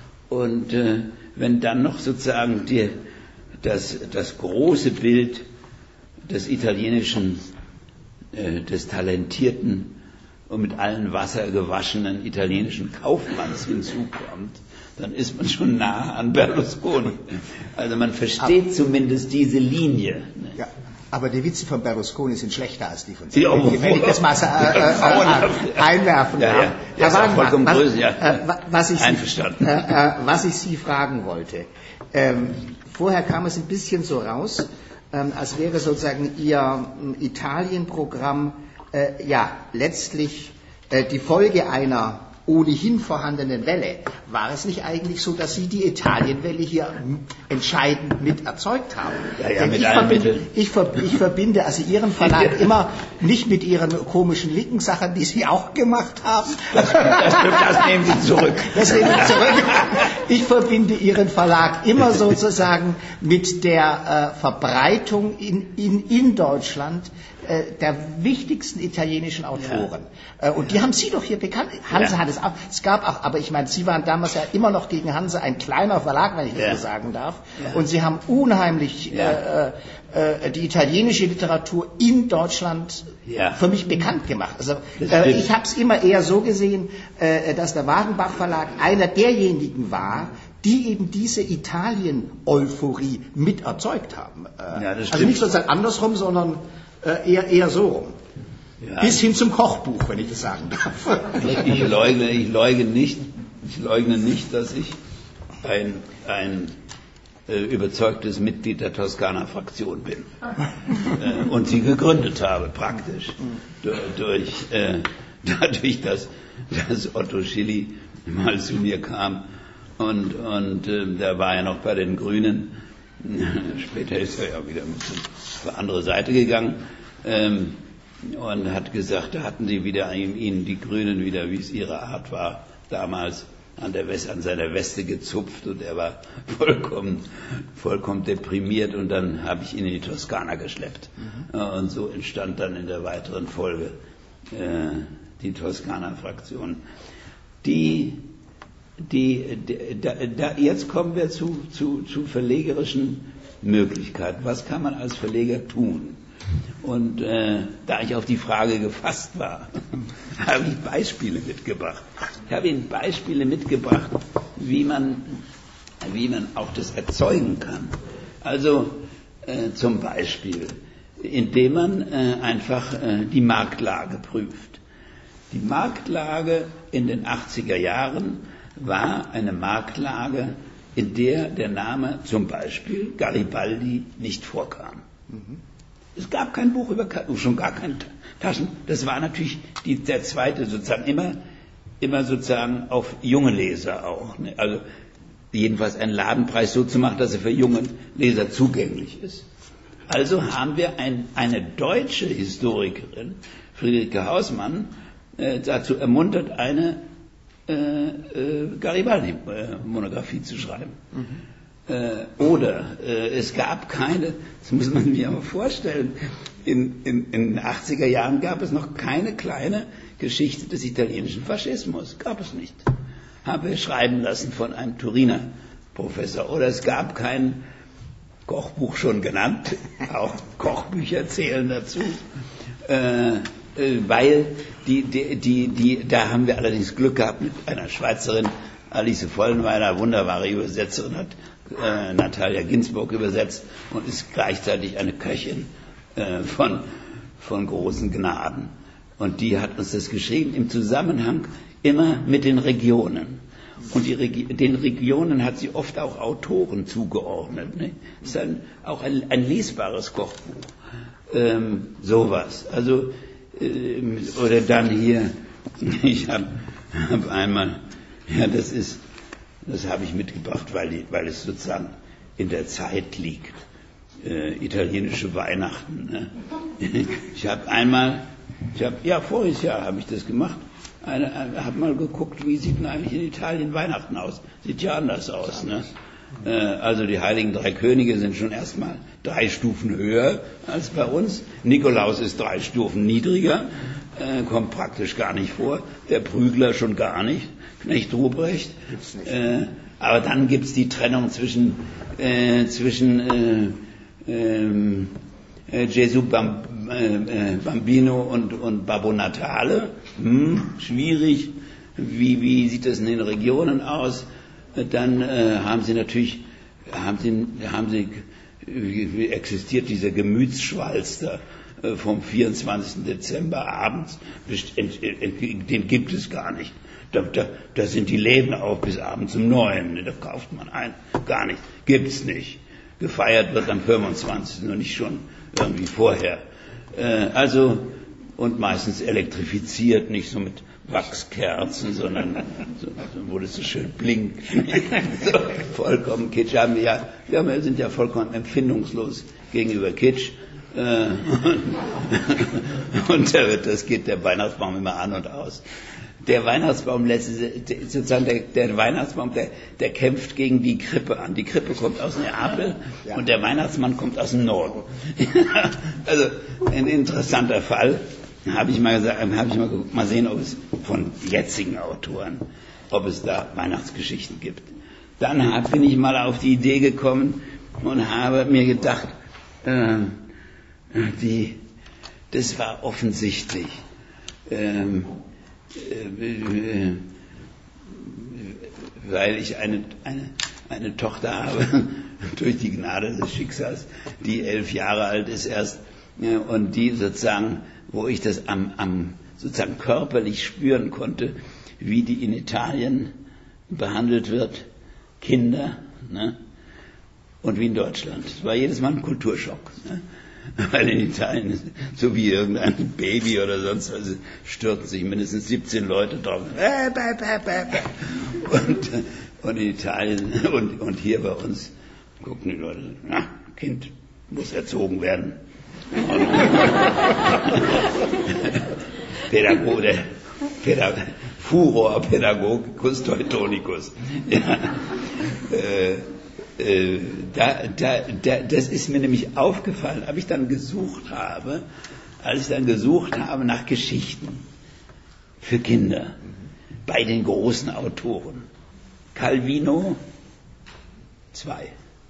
Und äh, wenn dann noch sozusagen die, das, das große Bild des italienischen, äh, des talentierten und mit allen Wasser gewaschenen italienischen Kaufmanns hinzukommt, dann ist man schon nah an Berlusconi. Also man versteht aber zumindest diese Linie. Ne? Ja, aber die Witze von Berlusconi sind schlechter als die von Sacchetti. Ja, wenn ich das mal äh, äh, einwerfen darf. Ja, ja. Ja, ist auch vollkommen was, größer, ja. äh, was, ich Einverstanden. Sie, äh, äh, was ich Sie fragen wollte. Ähm, vorher kam es ein bisschen so raus, ähm, als wäre sozusagen Ihr äh, Italien-Programm äh, ja letztlich äh, die Folge einer ohnehin vorhandenen Welle. War es nicht eigentlich so, dass Sie die Italienwelle hier entscheidend mit erzeugt haben? Ja, ja, Denn mit ich, allen verbinde, Mitteln. ich, ver, ich verbinde also Ihren Verlag immer nicht mit Ihren komischen Lickensachen, die Sie auch gemacht haben. Das, das, das nehmen Sie zurück. Das nehme ich zurück. Ich verbinde Ihren Verlag immer sozusagen mit der äh, Verbreitung in, in, in Deutschland äh, der wichtigsten italienischen Autoren. Ja. Äh, und die haben Sie doch hier bekannt. Hanse ja. hat es auch. Es gab auch, aber ich meine, Sie waren damals ja immer noch gegen Hanse ein kleiner Verlag, wenn ich das ja. so sagen darf. Ja. Und Sie haben unheimlich ja. äh, äh, die italienische Literatur in Deutschland ja. für mich bekannt gemacht. Also äh, ich habe es immer eher so gesehen, äh, dass der Wagenbach Verlag einer derjenigen war, die eben diese Italien-Euphorie mit erzeugt haben. Äh, ja, das also nicht sozusagen andersrum, sondern äh, eher, eher so rum. Ja. Bis hin zum Kochbuch, wenn ich das sagen darf. Ich leugne, ich leugne nicht, ich leugne nicht, dass ich ein, ein äh, überzeugtes Mitglied der Toskana-Fraktion bin äh, und sie gegründet habe, praktisch durch, durch äh, dadurch, dass, dass Otto Schilly mal zu mir kam und, und äh, der war ja noch bei den Grünen. Später ist er ja wieder ein bisschen auf die andere Seite gegangen. Ähm, und hat gesagt, da hatten sie wieder ihnen die Grünen wieder, wie es ihre Art war, damals an, der Weste, an seiner Weste gezupft und er war vollkommen, vollkommen deprimiert und dann habe ich ihn in die Toskana geschleppt. Mhm. Und so entstand dann in der weiteren Folge äh, die Toskana-Fraktion. Die, die, die da, da, jetzt kommen wir zu, zu, zu verlegerischen Möglichkeiten. Was kann man als Verleger tun? Und äh, da ich auf die Frage gefasst war, habe ich Beispiele mitgebracht. Ich habe Ihnen Beispiele mitgebracht, wie man, wie man auch das erzeugen kann. Also äh, zum Beispiel, indem man äh, einfach äh, die Marktlage prüft. Die Marktlage in den achtziger Jahren war eine Marktlage, in der der Name zum Beispiel Garibaldi nicht vorkam. Mhm. Es gab kein Buch über, schon gar keine Taschen. Das war natürlich die, der zweite sozusagen, immer, immer sozusagen auf junge Leser auch. Ne? Also jedenfalls einen Ladenpreis so zu machen, dass er für junge Leser zugänglich ist. Also haben wir ein, eine deutsche Historikerin, Friederike Hausmann, äh, dazu ermuntert, eine äh, äh, Garibaldi-Monographie zu schreiben. Mhm. Äh, oder äh, es gab keine, das muss man sich aber vorstellen, in, in, in den achtziger Jahren gab es noch keine kleine Geschichte des italienischen Faschismus. Gab es nicht. Haben wir schreiben lassen von einem Turiner Professor. Oder es gab kein Kochbuch, schon genannt, auch Kochbücher zählen dazu, äh, weil die, die, die, die, da haben wir allerdings Glück gehabt mit einer Schweizerin, Alice Vollenweiler, wunderbare Übersetzerin, hat äh, Natalia Ginsburg übersetzt und ist gleichzeitig eine Köchin äh, von, von großen Gnaden. Und die hat uns das geschrieben im Zusammenhang immer mit den Regionen. Und die Regi- den Regionen hat sie oft auch Autoren zugeordnet. Ne? Das ist ein, auch ein, ein lesbares Kochbuch. Ähm, sowas. Also, ähm, oder dann hier, ich habe hab einmal, ja, das ist, das habe ich mitgebracht, weil, die, weil es sozusagen in der Zeit liegt. Äh, italienische Weihnachten. Ne? Ich habe einmal, ich habe, ja, voriges Jahr habe ich das gemacht. Eine, eine, hab mal geguckt, wie sieht denn eigentlich in Italien Weihnachten aus? Sieht ja anders aus, ne? Äh, also die heiligen drei Könige sind schon erstmal drei Stufen höher als bei uns. Nikolaus ist drei Stufen niedriger, äh, kommt praktisch gar nicht vor. Der Prügler schon gar nicht. Knecht Ruprecht. Äh, aber dann gibt's die Trennung zwischen, äh, zwischen äh, äh, äh, Gesù Bam, äh, Bambino und, und Babbo Natale. Hm, schwierig. Wie, wie sieht das in den Regionen aus? Dann äh, haben sie natürlich, haben sie, haben sie, wie existiert dieser Gemütsschwalz da äh, vom vierundzwanzigsten Dezember abends, den gibt es gar nicht. Da, da, da sind die Läden auf bis abends um neun, da kauft man ein, gar nicht, gibt's nicht. Gefeiert wird am fünfundzwanzigsten und nicht schon irgendwie vorher. Äh, also, und meistens elektrifiziert, nicht so mit Wachskerzen, sondern so, wo das so schön blinkt. So, vollkommen Kitsch. Haben wir, ja, wir sind ja vollkommen empfindungslos gegenüber Kitsch. Äh, und da wird, das geht der Weihnachtsbaum immer an und aus. Der Weihnachtsbaum lässt, sozusagen der, der Weihnachtsbaum, der, der kämpft gegen die Krippe an. Die Krippe kommt aus Neapel ja. Und der Weihnachtsmann kommt aus dem Norden. Also ein interessanter Fall. Habe ich mal gesagt, habe ich mal geguckt, mal sehen, ob es von jetzigen Autoren, ob es da Weihnachtsgeschichten gibt. Dann hab, bin ich mal auf die Idee gekommen und habe mir gedacht, äh, die, das war offensichtlich, ähm, äh, weil ich eine, eine, eine Tochter habe, durch die Gnade des Schicksals, die elf Jahre alt ist erst, äh, und die sozusagen, wo ich das am, am sozusagen körperlich spüren konnte, wie die in Italien behandelt wird, Kinder, ne? Und wie in Deutschland. Es war jedes Mal ein Kulturschock, ne? Weil in Italien ist, so wie irgendein Baby oder sonst was, stürzen sich mindestens siebzehn Leute drauf. Und, und in Italien und, und hier bei uns gucken die Leute, na, Kind muss erzogen werden. Pädagoge, Pädag, Furor Pädagogicus Teutonicus. Ja, äh, äh, da, da, da, das ist mir nämlich aufgefallen, als ich dann gesucht habe, als ich dann gesucht habe nach Geschichten für Kinder bei den großen Autoren. Calvino, zwei.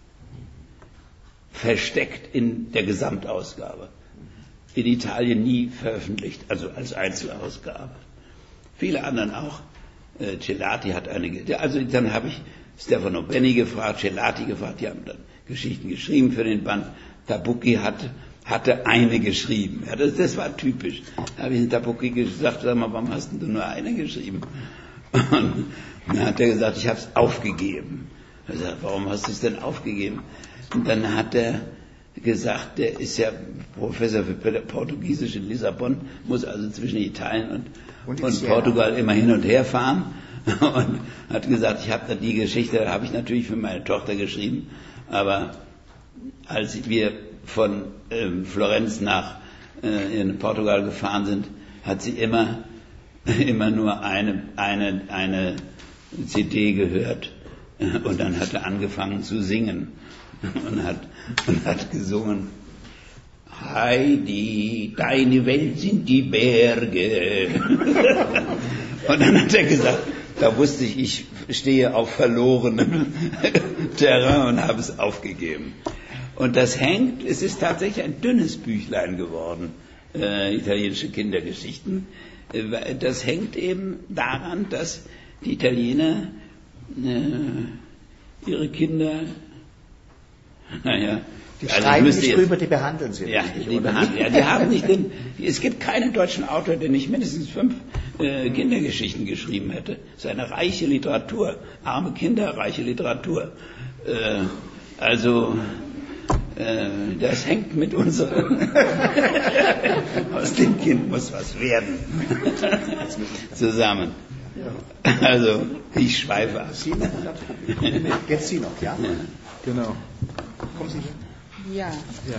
Versteckt in der Gesamtausgabe. In Italien nie veröffentlicht, also als Einzelausgabe. Viele anderen auch. Äh, Celati hat eine, also dann habe ich Stefano Benni gefragt, Celati gefragt, die haben dann Geschichten geschrieben für den Band. Tabucchi hat, hatte eine geschrieben. Ja, das, das war typisch. Da habe ich Tabucchi gesagt, sag mal, warum hast du nur eine geschrieben? Und dann hat er gesagt, ich habe es aufgegeben. Er sagt, warum hast du es denn aufgegeben? Und dann hat er gesagt, der ist ja Professor für Portugiesisch in Lissabon, muss also zwischen Italien und, und, und Portugal immer hin und her fahren. und hat gesagt, ich habe die Geschichte, habe ich natürlich für meine Tochter geschrieben, aber als wir von ähm, Florenz nach äh, in Portugal gefahren sind, hat sie immer, immer nur eine, eine, eine C D gehört und dann hat er angefangen zu singen und hat, und hat gesungen: Heidi, deine Welt sind die Berge. Und dann hat er gesagt, da wusste ich, ich stehe auf verlorenem Terrain und habe es aufgegeben. Und das hängt, es ist tatsächlich ein dünnes Büchlein geworden, äh, italienische Kindergeschichten. Äh, das hängt eben daran, dass die Italiener äh, ihre Kinder, naja, die also schreiben nicht jetzt, drüber, die behandeln sie ja, nicht. Die behandeln, ja, die haben nicht den, es gibt keinen deutschen Autor, der nicht mindestens fünf äh, Kindergeschichten geschrieben hätte. Es ist eine reiche Literatur, arme Kinder, reiche Literatur. Äh, also äh, das hängt mit unserem aus dem Kind muss was werden zusammen. Also ich schweife ab. Sie noch? Jetzt Sie noch, ja? Genau. Kommen Sie hier. Ja. Ja,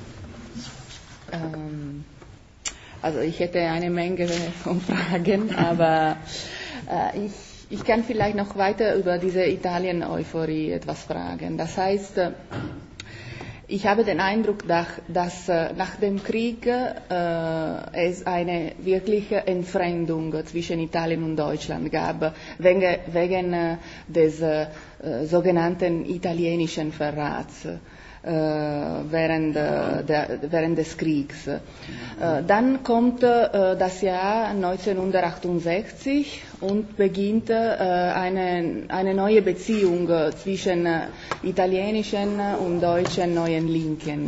Ähm, also ich hätte eine Menge von Fragen, aber äh, ich, ich kann vielleicht noch weiter über diese Italien-Euphorie etwas fragen. Das heißt, äh, ich habe den Eindruck, dass, dass äh, nach dem Krieg äh, es eine wirkliche Entfremdung zwischen Italien und Deutschland gab, wegen, wegen äh, des äh, sogenannten italienischen Verrats während, der, während des Kriegs. Dann kommt das Jahr neunzehnhundertachtundsechzig und beginnt eine, eine neue Beziehung zwischen italienischen und deutschen neuen Linken.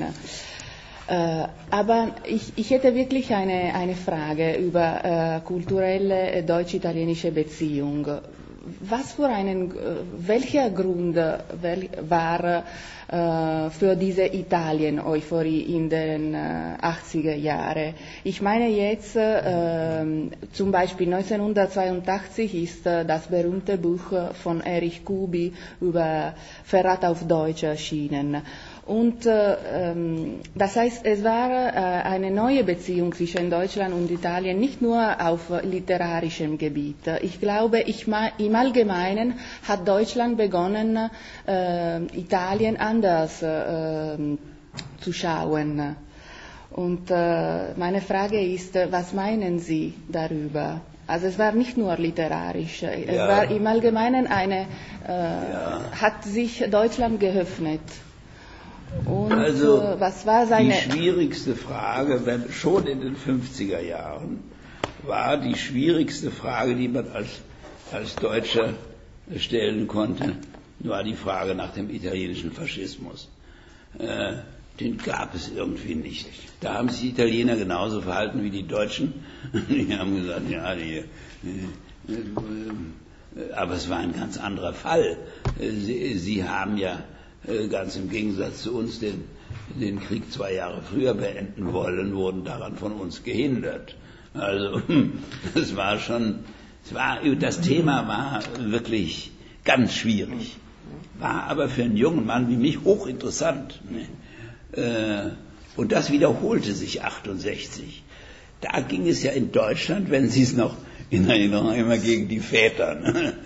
Aber ich, ich hätte wirklich eine, eine Frage über kulturelle deutsch-italienische Beziehung. Was für einen, welcher Grund war für diese Italien-Euphorie in den achtziger Jahren? Ich meine jetzt, zum Beispiel neunzehnhundertzweiundachtzig ist das berühmte Buch von Erich Kubi über Verrat auf Deutsch erschienen. Und äh, das heißt, es war äh, eine neue Beziehung zwischen Deutschland und Italien, nicht nur auf literarischem Gebiet. Ich glaube, ich ma- im Allgemeinen hat Deutschland begonnen, äh, Italien anders äh, zu schauen. Und äh, meine Frage ist, was meinen Sie darüber? Also es war nicht nur literarisch, es ja. war im Allgemeinen eine, äh, ja. hat sich Deutschland geöffnet. Und also äh, was war seine... Die schwierigste Frage, wenn, schon in den fünfziger Jahren, war die schwierigste Frage, die man als, als Deutscher stellen konnte, war die Frage nach dem italienischen Faschismus. Äh, den gab es irgendwie nicht. Da haben sich die Italiener genauso verhalten wie die Deutschen. Die haben gesagt, ja, die, äh, äh, aber es war ein ganz anderer Fall. Sie, sie haben ja ganz im Gegensatz zu uns den, den Krieg zwei Jahre früher beenden wollen, wurden daran von uns gehindert. Also es war schon, es war, das Thema war wirklich ganz schwierig, war aber für einen jungen Mann wie mich hochinteressant. Ne? Und das wiederholte sich achtundsechzig. Da ging es ja in Deutschland, wenn Sie es noch in Erinnerung, immer gegen die Väter. Ne?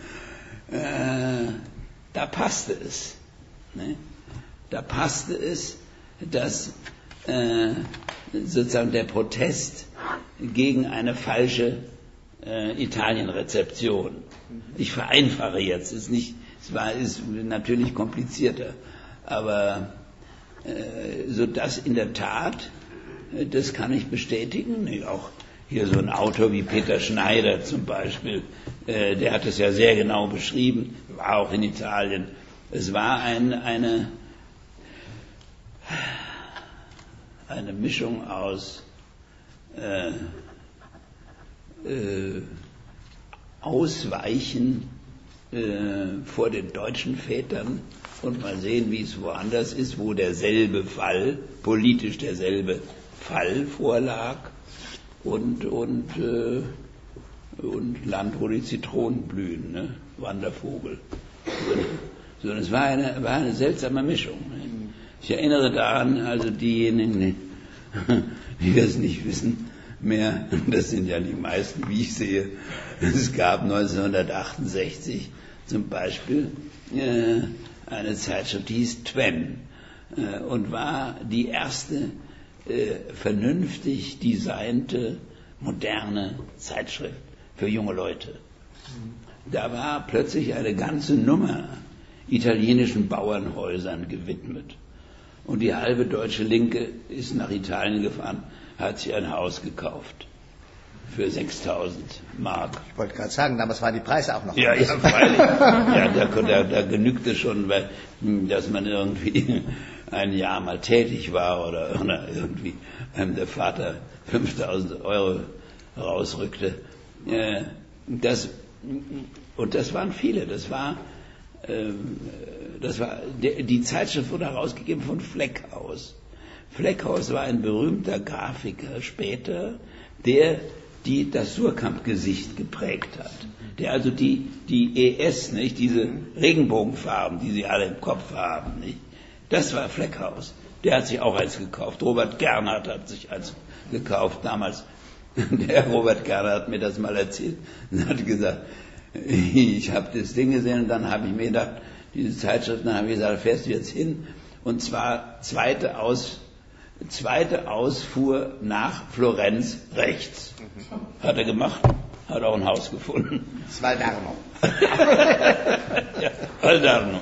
Da passte es. Ne? Da passte es, dass äh, sozusagen der Protest gegen eine falsche äh, Italien-Rezeption, ich vereinfache jetzt, ist nicht, es war, ist natürlich komplizierter, aber äh, so dass in der Tat, äh, das kann ich bestätigen, ne, auch hier so ein Autor wie Peter Schneider zum Beispiel, äh, der hat es ja sehr genau beschrieben, war auch in Italien. Es war ein, eine, eine Mischung aus äh, äh, Ausweichen äh, vor den deutschen Vätern und mal sehen, wie es woanders ist, wo derselbe Fall, politisch derselbe Fall vorlag und, und äh, und Land, wo die Zitronen blühen, ne? Wandervogel. So, es war eine, war eine seltsame Mischung. Ne? Ich erinnere daran, also diejenigen, die das nicht wissen mehr, das sind ja die meisten, wie ich sehe, es gab neunzehnhundertachtundsechzig zum Beispiel äh, eine Zeitschrift, die hieß Twen äh, und war die erste äh, vernünftig designte, moderne Zeitschrift für junge Leute. Da war plötzlich eine ganze Nummer italienischen Bauernhäusern gewidmet. Und die halbe deutsche Linke ist nach Italien gefahren, hat sich ein Haus gekauft. Für sechstausend Mark. Ich wollte gerade sagen, damals waren die Preise auch noch. Ja, ja, freilich. Ja, da, da, da genügte schon, weil, dass man irgendwie ein Jahr mal tätig war oder, oder irgendwie ähm, der Vater fünftausend Euro rausrückte. Äh, das, und das waren viele. Das war, äh, das war die, die Zeitschrift wurde herausgegeben von Fleckhaus. Fleckhaus war ein berühmter Grafiker später, der die das Surkamp-Gesicht geprägt hat, der also die, die E S, nicht, diese Regenbogenfarben, die Sie alle im Kopf haben, nicht, das war Fleckhaus. Der hat sich auch eins gekauft. Robert Gernhardt hat sich eins gekauft damals. Der Robert Gernhardt hat mir das mal erzählt und hat gesagt, ich habe das Ding gesehen und dann habe ich mir gedacht, diese Zeitschrift, dann habe ich gesagt, fährst du jetzt hin und zwar zweite Aus Zweite Ausfuhr nach Florenz rechts. Hat er gemacht, hat auch ein Haus gefunden. Das war Valdarno. Ja, Valdarno.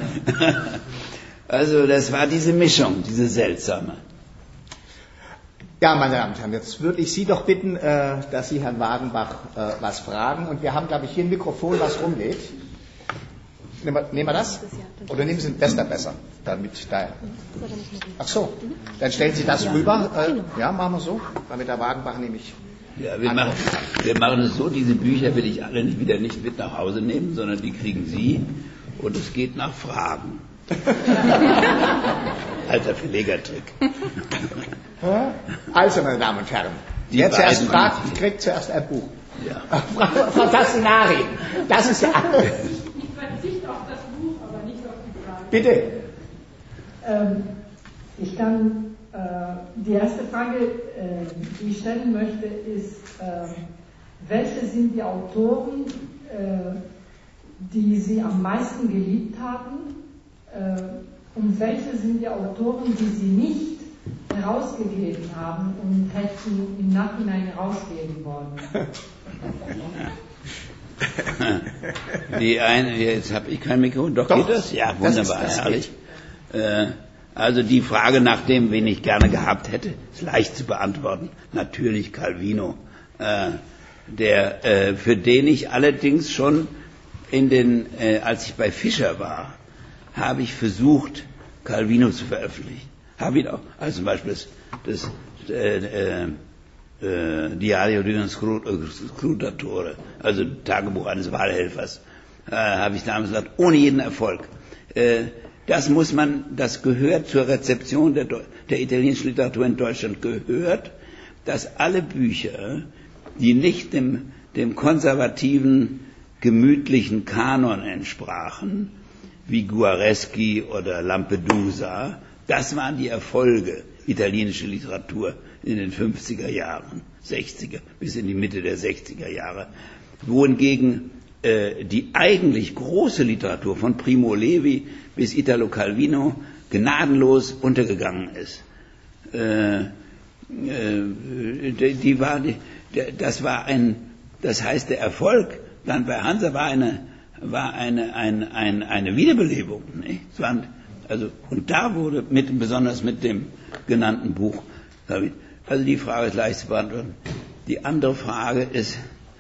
Also das war diese Mischung, diese seltsame. Ja, meine Damen und Herren, jetzt würde ich Sie doch bitten, äh, dass Sie Herrn Wagenbach äh, was fragen. Und wir haben, glaube ich, hier ein Mikrofon, was rumgeht. Nehmen wir, nehmen wir das? Oder nehmen Sie das da besser? Damit da. Ach so, dann stellen Sie das rüber. Äh, ja, machen wir so. Damit der Wagenbach nämlich. Ja, wir machen, wir machen es so, diese Bücher will ich alle nicht, wieder nicht mit nach Hause nehmen, sondern die kriegen Sie und es geht nach Fragen. Alter Verlegertrick. Also, meine Damen und Herren, die wer zuerst fragt, kriegt zuerst ein Buch. Ja. Frau Tassinari, das ist ja... Ich verzichte auf das Buch, aber nicht auf die Frage. Bitte. Ähm, ich kann, äh, die erste Frage, äh, die ich stellen möchte, ist, äh, welche sind die Autoren, äh, die Sie am meisten geliebt haben, äh, und welche sind die Autoren, die Sie nicht herausgegeben haben und hätten im Nachhinein herausgeben wollen? Die eine, jetzt habe ich kein Mikrofon, doch, doch geht das? Ja, wunderbar, das ist, das herrlich. Äh, also die Frage nach dem, wen ich gerne gehabt hätte, ist leicht zu beantworten. Natürlich Calvino, äh, der, äh, für den ich allerdings schon in den, äh, als ich bei Fischer war, habe ich versucht, Calvino zu veröffentlichen. Habe ihn auch, also zum Beispiel das, das äh, äh, äh, Diario di un Scrutatore, also Tagebuch eines Wahlhelfers, äh, habe ich damals gesagt, ohne jeden Erfolg. Äh, das muss man, das gehört zur Rezeption der, der italienischen Literatur in Deutschland, gehört, dass alle Bücher, die nicht dem, dem konservativen, gemütlichen Kanon entsprachen, wie Guareschi oder Lampedusa, das waren die Erfolge italienischer Literatur in den fünfziger Jahren, sechziger, bis in die Mitte der sechziger Jahre, wohingegen äh, die eigentlich große Literatur von Primo Levi bis Italo Calvino gnadenlos untergegangen ist. Äh, äh, die, die war, die, das war ein, das heißt der Erfolg dann bei Hansa war eine war eine, eine, eine, eine Wiederbelebung. Nicht? Es waren, also, und da wurde, mit, besonders mit dem genannten Buch, also die Frage ist leicht zu beantworten. Die andere Frage ist,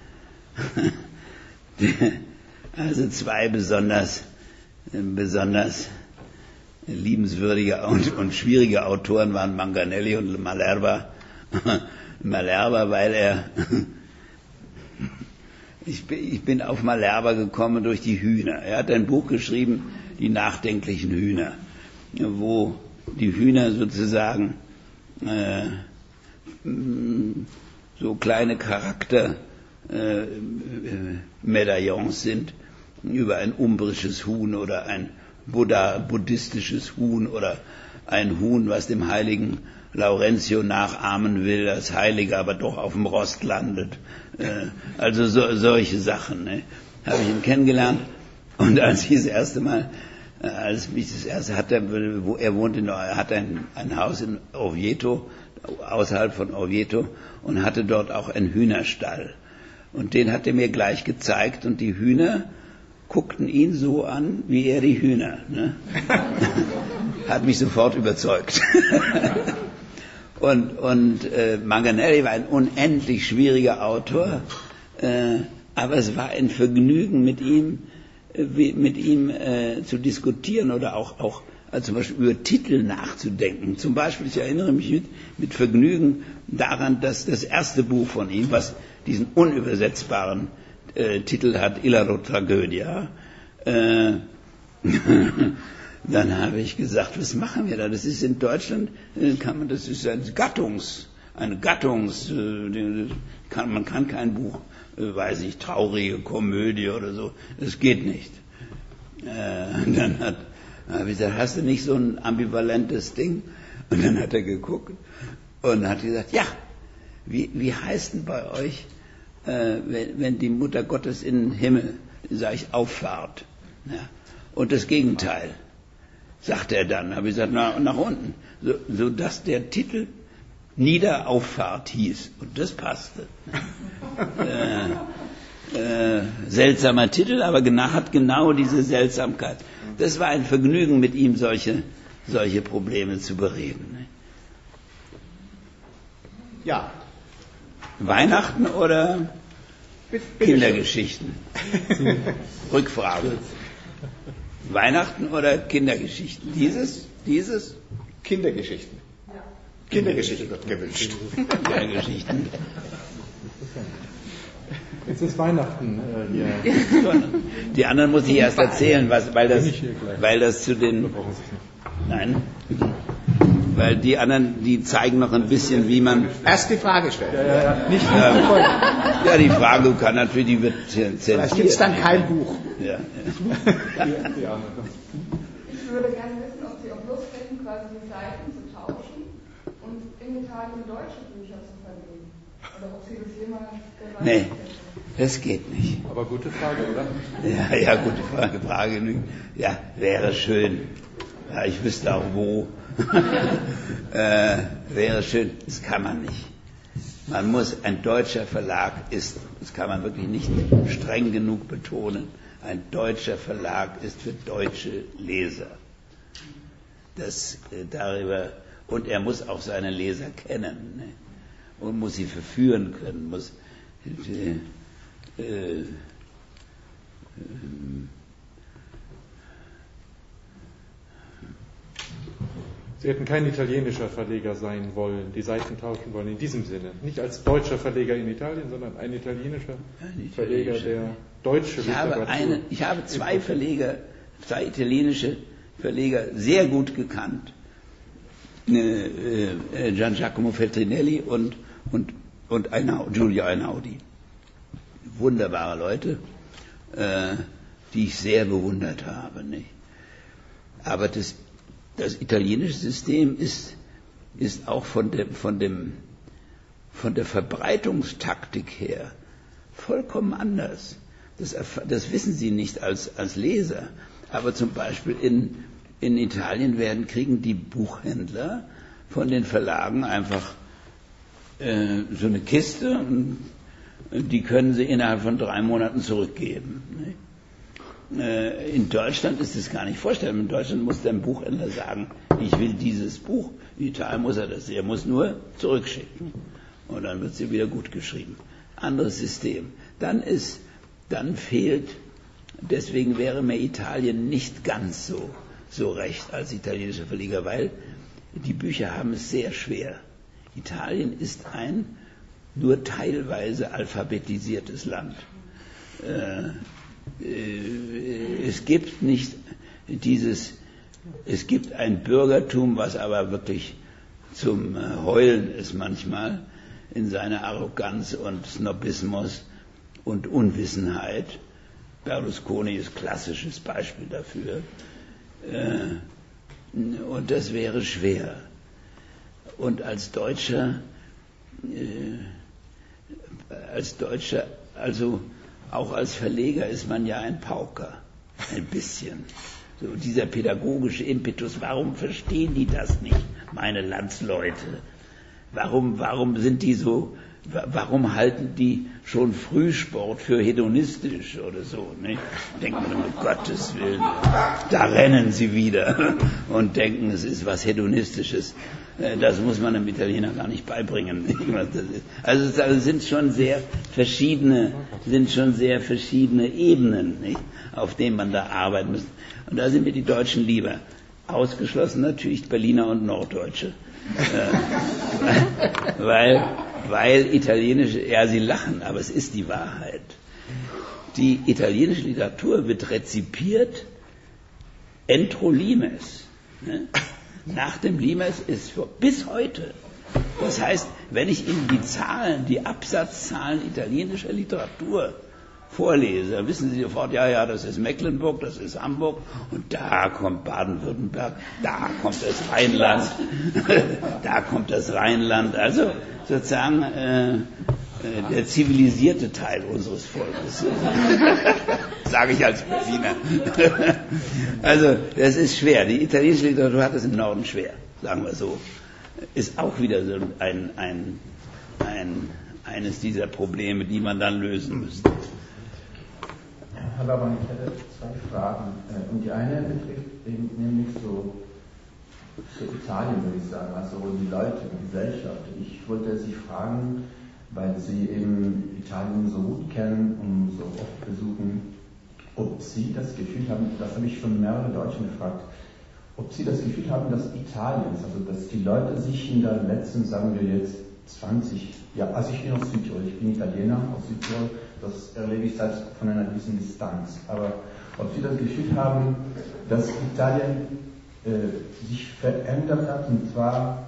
also zwei besonders, besonders liebenswürdige und, und schwierige Autoren waren Manganelli und Malerba. Malerba, weil er Ich bin, ich bin auf Malerba gekommen durch die Hühner. Er hat ein Buch geschrieben, Die nachdenklichen Hühner, wo die Hühner sozusagen äh, so kleine Charakter äh, Medaillons sind über ein umbrisches Huhn oder ein Buddha, buddhistisches Huhn oder ein Huhn, was dem heiligen Laurentio nachahmen will, als Heiliger, aber doch auf dem Rost landet. Äh, also so, solche Sachen, ne, habe ich ihn kennengelernt. Und als ich das erste Mal, äh, als mich das erste hatte, wo er wohnt, in, er hatte ein, ein Haus in Orvieto, außerhalb von Orvieto, und hatte dort auch einen Hühnerstall. Und den hat er mir gleich gezeigt, und die Hühner guckten ihn so an, wie er die Hühner. Ne? Hat mich sofort überzeugt. und und äh, Manganelli war ein unendlich schwieriger Autor, äh, aber es war ein Vergnügen, mit ihm, äh, mit ihm äh, zu diskutieren oder auch, auch also zum Beispiel über Titel nachzudenken. Zum Beispiel, ich erinnere mich mit, mit Vergnügen daran, dass das erste Buch von ihm, was diesen unübersetzbaren äh, Titel hat, Ilaro Tragödia, äh, dann habe ich gesagt, was machen wir da? Das ist in Deutschland, kann man, das ist ein Gattungs, eine Gattungs, äh, kann, man kann kein Buch, äh, weiß ich, traurige Komödie oder so, das geht nicht. Äh, dann hat habe ich gesagt, hast du nicht so ein ambivalentes Ding? Und dann hat er geguckt und hat gesagt, ja, wie, wie heißt denn bei euch, äh, wenn, wenn die Mutter Gottes in den Himmel, sage ich, auffahrt? Ja. Und das Gegenteil, sagt er dann. Habe ich gesagt, na, nach unten, so, so dass der Titel Niederauffahrt hieß. Und das passte. äh, äh, seltsamer Titel, aber genau, hat genau diese Seltsamkeit. Das war ein Vergnügen, mit ihm solche, solche Probleme zu bereden. Ja. Weihnachten oder Kindergeschichten? Rückfrage. Weihnachten oder Kindergeschichten? Dieses? Dieses? Kindergeschichten. Ja. Kindergeschichten wird gewünscht. Kindergeschichten. Jetzt ist Weihnachten äh, hier. Die anderen muss ich erst erzählen, was, weil, das, weil das zu den... Nein. Weil die anderen, die zeigen noch ein bisschen, wie man... Erst die Frage stellen. Ja, ja, ja. Nicht ja, ja, die Frage kann natürlich, die wird zensiert. Vielleicht gibt es dann kein Buch. Ja, ja. Ich würde gerne wissen, ob Sie auch Lust hätten, quasi die Seiten zu tauschen und in Italien deutsche Bücher zu verlegen. Oder ob Sie das jemals gewagt Nee, hätten. das geht nicht. Aber gute Frage, oder? Ja, ja, gute Frage. Frage. Ja, wäre schön. Ja, ich wüsste auch wo. äh, wäre schön. Das kann man nicht. Man muss, ein deutscher Verlag ist, das kann man wirklich nicht streng genug betonen, ein deutscher Verlag ist für deutsche Leser. Das äh, darüber, und er muss auch seine Leser kennen, ne? Und muss sie verführen können, muss äh, äh, äh, Sie hätten kein italienischer Verleger sein wollen, die Seiten tauschen wollen, in diesem Sinne. Nicht als deutscher Verleger in Italien, sondern ein italienischer, ein italienischer Verleger, der deutsche ich Literatur... Habe eine, ich habe zwei Verleger, zwei italienische Verleger sehr gut gekannt. Äh, äh, Gian Giacomo Feltrinelli und, und, und Einaudi, Giulio Einaudi. Wunderbare Leute, äh, die ich sehr bewundert habe. Nicht? Aber das Das italienische System ist, ist auch von, dem, von, dem, von der Verbreitungstaktik her vollkommen anders. Das, das wissen Sie nicht als, als Leser. Aber zum Beispiel in, in Italien werden, kriegen die Buchhändler von den Verlagen einfach äh, so eine Kiste und die können sie innerhalb von drei Monaten zurückgeben. Ne? In Deutschland ist es gar nicht vorstellbar. In Deutschland muss der Buchhändler sagen, ich will dieses Buch. In Italien muss er das. Er muss nur zurückschicken. Und dann wird sie wieder gut geschrieben. Anderes System. Dann ist, dann fehlt, deswegen wäre mir Italien nicht ganz so, so recht als italienischer Verleger, weil die Bücher haben es sehr schwer. Italien ist ein nur teilweise alphabetisiertes Land. Äh, Es gibt nicht dieses, es gibt ein Bürgertum, was aber wirklich zum Heulen ist manchmal in seiner Arroganz und Snobismus. und Unwissenheit. Berlusconi ist klassisches Beispiel dafür. Und das wäre schwer. Und als Deutscher, als Deutscher, also auch als Verleger ist man ja ein Pauker, ein bisschen. So dieser pädagogische Impetus, warum verstehen die das nicht, meine Landsleute? Warum, warum sind die so, warum halten die schon Frühsport für hedonistisch oder so? Nicht? Denkt man, um Gottes Willen, da rennen sie wieder und denken, es ist was Hedonistisches. Das muss man einem Italiener gar nicht beibringen. Also es sind schon sehr verschiedene, sind schon sehr verschiedene Ebenen, nicht? Auf denen man da arbeiten muss. Und da sind mir die Deutschen lieber. Ausgeschlossen natürlich Berliner und Norddeutsche. äh, weil, weil italienische, ja, sie lachen, aber es ist die Wahrheit. Die italienische Literatur wird rezipiert entro limes. Ne? Nach dem Limes ist für, bis heute. Das heißt, wenn ich Ihnen die Zahlen, die Absatzzahlen italienischer Literatur vorlese, dann wissen Sie sofort, ja, ja, das ist Mecklenburg, das ist Hamburg und da kommt Baden-Württemberg, da kommt das Rheinland, da kommt das Rheinland. Also sozusagen äh, der zivilisierte Teil unseres Volkes, sage ich als Berliner. Also das ist schwer. Die italienische Literatur hat es im Norden schwer, sagen wir so. Ist auch wieder so ein, ein, ein, eines dieser Probleme, die man dann lösen müsste. Herr Laumann, ich hätte zwei Fragen. Und die eine betrifft eben nämlich so, so Italien, würde ich sagen, also die Leute, die Gesellschaft. Ich wollte Sie fragen, weil Sie eben Italien so gut kennen und so oft besuchen, ob Sie das Gefühl haben, das habe ich schon mehrere Deutschen gefragt, ob Sie das Gefühl haben, dass Italiens, also dass die Leute sich in der letzten, sagen wir jetzt, zwanzig, ja, also ich bin aus Südtirol, ich bin Italiener aus Südtirol, das erlebe ich selbst von einer gewissen Distanz, aber ob Sie das Gefühl haben, dass Italien äh, sich verändert hat, und zwar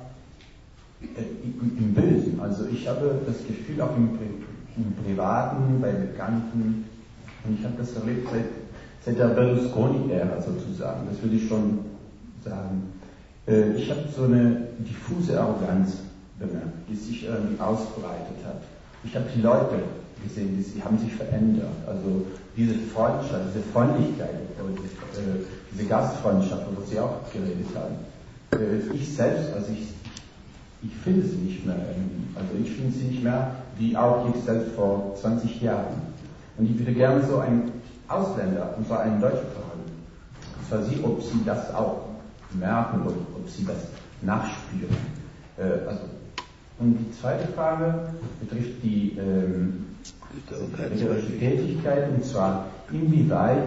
Im, im Bösen. Also ich habe das Gefühl auch im, im Privaten, bei Bekannten, und ich habe das erlebt seit, seit der Berlusconi-Ära sozusagen, das würde ich schon sagen. Äh, ich habe so eine diffuse Arroganz bemerkt, die sich irgendwie ausbreitet hat. Ich habe die Leute gesehen, die, die haben sich verändert. Also diese Freundschaft, diese Freundlichkeit, diese, diese Gastfreundschaft, worüber Sie auch geredet haben. Äh, ich selbst, also ich Ich finde sie nicht mehr irgendwie. Also ich finde sie nicht mehr wie auch ich selbst vor zwanzig Jahren. Und ich würde gerne so einen Ausländer, und zwar einen Deutschen fragen, und zwar Sie, ob Sie das auch merken oder ob Sie das nachspüren. Äh, also, und die zweite Frage betrifft die ähm, rhetorische Tätigkeit, und zwar inwieweit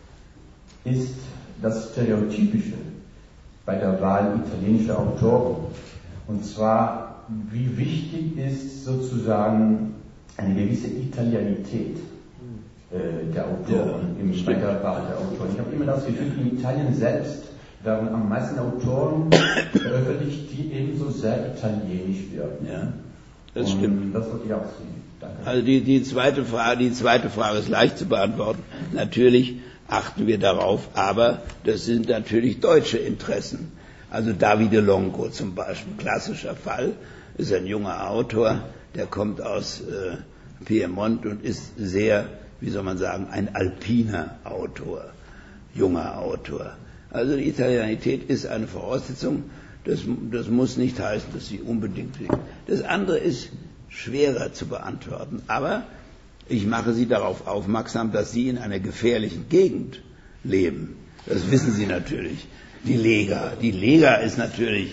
ist das Stereotypische bei der Wahl italienischer Autoren. Und zwar, wie wichtig ist sozusagen eine gewisse Italianität äh, der Autoren, ja, im Späterwahl der Autoren. Ich habe immer das Gefühl, in Italien selbst werden am meisten Autoren veröffentlicht, die ebenso sehr italienisch wirken. Ja, das Und stimmt. Das wollte ich auch sehen. Danke. Also die, die, zweite Frage, die zweite Frage ist leicht zu beantworten. Natürlich achten wir darauf, aber das sind natürlich deutsche Interessen. Also Davide Longo zum Beispiel, klassischer Fall, ist ein junger Autor, der kommt aus äh, Piemont und ist sehr, wie soll man sagen, ein alpiner Autor, junger Autor. Also die Italianität ist eine Voraussetzung, das, das muss nicht heißen, dass sie unbedingt liegt. Das andere ist schwerer zu beantworten, aber ich mache Sie darauf aufmerksam, dass Sie in einer gefährlichen Gegend leben. Das wissen Sie natürlich. Die Lega. Die Lega ist natürlich,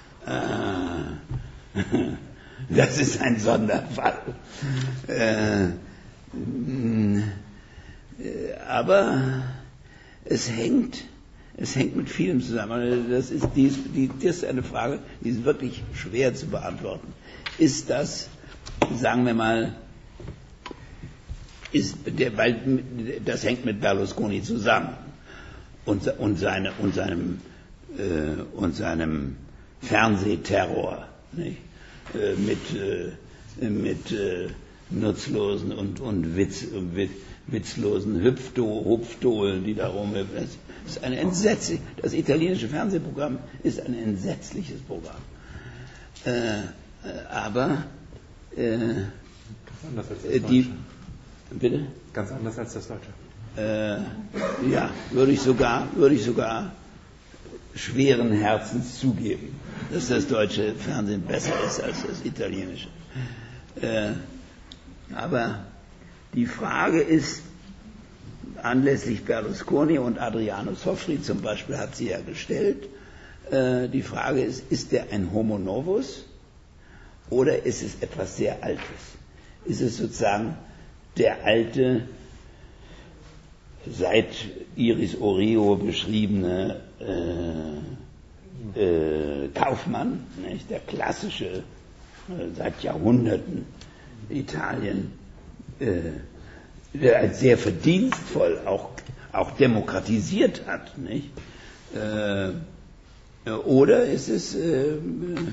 äh, das ist ein Sonderfall. Äh, äh, aber es hängt, es hängt mit vielem zusammen. Das ist, die, die, das ist eine Frage, die ist wirklich schwer zu beantworten. Ist das, sagen wir mal, ist der, weil das hängt mit Berlusconi zusammen. Und, und, seine, und, seinem, äh, und seinem Fernsehterror, nicht? Äh, mit, äh, mit, äh, nutzlosen und, und Witz, witz, witzlosen Hüpfdo, Hupfdohlen, die da rumhüpfen. Das ist ein entsetzlich, das italienische Fernsehprogramm ist ein entsetzliches Programm. Äh, aber äh, ganz anders als das die, Deutsche. Bitte? Ganz anders als das Deutsche. Äh, ja, würde ich sogar, würde ich sogar schweren Herzens zugeben, dass das deutsche Fernsehen besser ist als das italienische. Äh, aber die Frage ist, anlässlich Berlusconi und Adriano Sofri zum Beispiel hat sie ja gestellt, äh, die Frage ist, ist der ein Homo novus oder ist es etwas sehr Altes? Ist es sozusagen der alte, seit Iris Orio beschriebene äh, äh, Kaufmann, nicht? Der klassische, äh, seit Jahrhunderten Italien, äh, der als sehr verdienstvoll auch, auch demokratisiert hat, nicht? Äh, oder ist es äh, äh,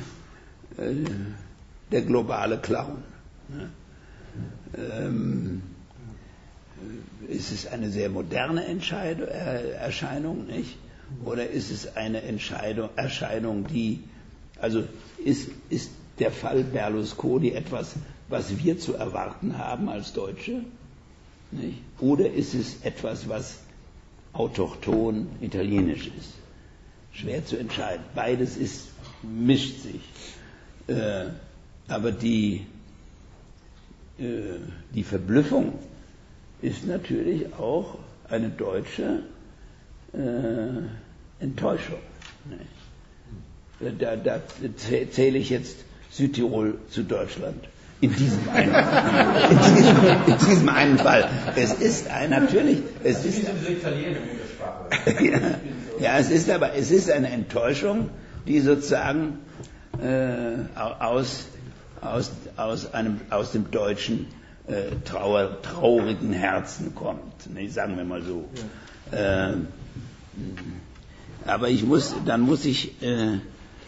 der globale Clown? Ne? Ähm, ist es eine sehr moderne Entscheidung, äh, Erscheinung, nicht? Oder ist es eine Entscheidung, Erscheinung, die, also ist, ist der Fall Berlusconi etwas, was wir zu erwarten haben als Deutsche? Nicht? Oder ist es etwas, was autochthon italienisch ist? Schwer zu entscheiden. Beides ist, mischt sich. Äh, aber die, äh, die Verblüffung ist natürlich auch eine deutsche äh, Enttäuschung. Da, da zähle ich jetzt Südtirol zu Deutschland. In diesem einen, in diesem, in diesem einen Fall. Es ist ein, natürlich, es ist, ja, ja, es ist aber, es ist eine Enttäuschung, die sozusagen äh, aus, aus, aus einem, aus dem deutschen äh, Trauer, traurigen Herzen kommt. Ne, sagen wir mal so. Ja. Äh, aber ich muss, dann muss ich, äh,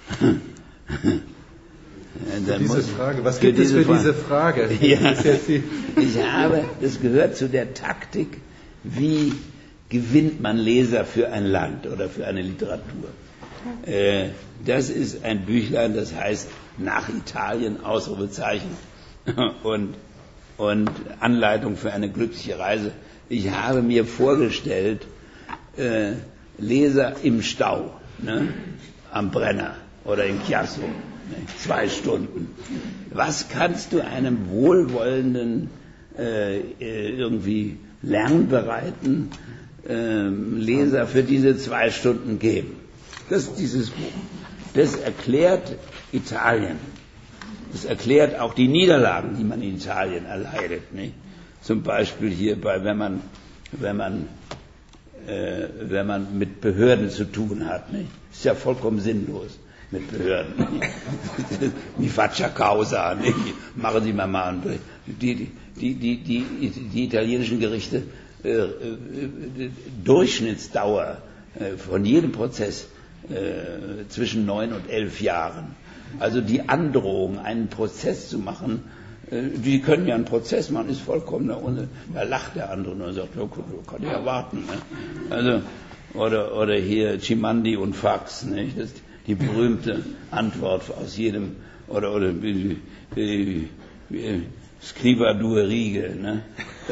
Dann diese muss, Frage, was gibt es für Frage? diese Frage? Ja, ich habe, das gehört zu der Taktik, wie gewinnt man Leser für ein Land oder für eine Literatur. Äh, das ist ein Büchlein, das heißt Nach Italien, Ausrufezeichen und, und Anleitung für eine glückliche Reise. Ich habe mir vorgestellt, äh, Leser im Stau, ne, am Brenner oder in Chiasso. Zwei Stunden. Was kannst du einem wohlwollenden, äh, irgendwie lernbereiten äh, Leser für diese zwei Stunden geben? Das ist dieses Buch. Das erklärt Italien. Das erklärt auch die Niederlagen, die man in Italien erleidet. Nicht? Zum Beispiel hier bei, wenn man, wenn man, äh, wenn man mit Behörden zu tun hat. Nicht? Ist ja vollkommen sinnlos. Mit Behörden. Die Faccia Causa, nicht? Machen Sie mal mal. Die, die, die, die, die italienischen Gerichte, äh, äh, Durchschnittsdauer äh, von jedem Prozess äh, zwischen neun und elf Jahren. Also die Androhung, einen Prozess zu machen, äh, die können ja einen Prozess machen, ist vollkommen da unten. Da lacht der andere und sagt, ja, kann ich erwarten. Ne? Also, oder, oder hier Cimandi und Fax, nicht? Das, die berühmte Antwort aus jedem, oder, oder äh, äh, Scriva due righe, ne?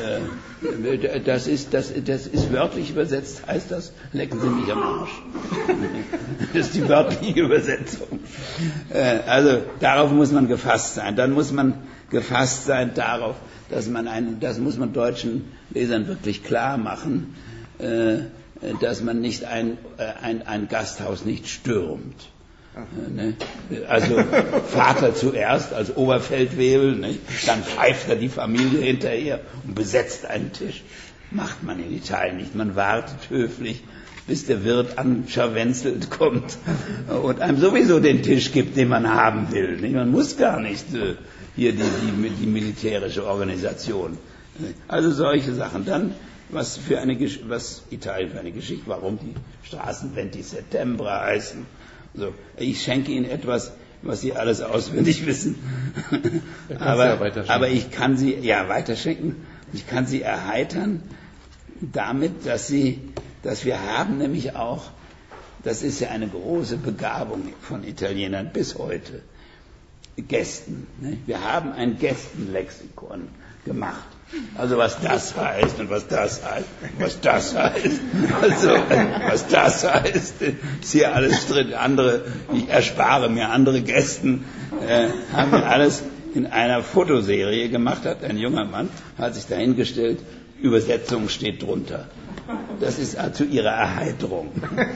Äh, das, ist, das, das ist wörtlich übersetzt, heißt das, lecken Sie mich am Arsch. Das ist die wörtliche Übersetzung. Äh, also darauf muss man gefasst sein. Dann muss man gefasst sein darauf, dass man einen, das muss man deutschen Lesern wirklich klar machen, äh, dass man nicht ein, ein, ein Gasthaus nicht stürmt. Ne? Also Vater zuerst als Oberfeldwebel, ne? Dann pfeift er die Familie hinterher und besetzt einen Tisch. Macht man in Italien nicht. Man wartet höflich, bis der Wirt anscharwenzelt kommt und einem sowieso den Tisch gibt, den man haben will. Ne? Man muss gar nicht äh, hier die, die, die militärische Organisation. Ne? Also solche Sachen. Dann Was für eine, was Italien für eine Geschichte, warum die Straßen venti Settembre heißen. Also, ich schenke Ihnen etwas, was Sie alles auswendig wissen. aber, aber ich kann Sie, ja, weiterschenken. Ich kann Sie erheitern damit, dass Sie, dass wir haben nämlich auch, das ist ja eine große Begabung von Italienern bis heute, Gästen. Ne? Wir haben ein Gästenlexikon gemacht. Also was das heißt und was das heißt, was das heißt, also was das heißt, ist hier alles drin. Andere, ich erspare mir andere Gästen, äh, haben wir alles in einer Fotoserie gemacht, hat ein junger Mann, hat sich dahingestellt, Übersetzung steht drunter. Das ist also ihre Erheiterung.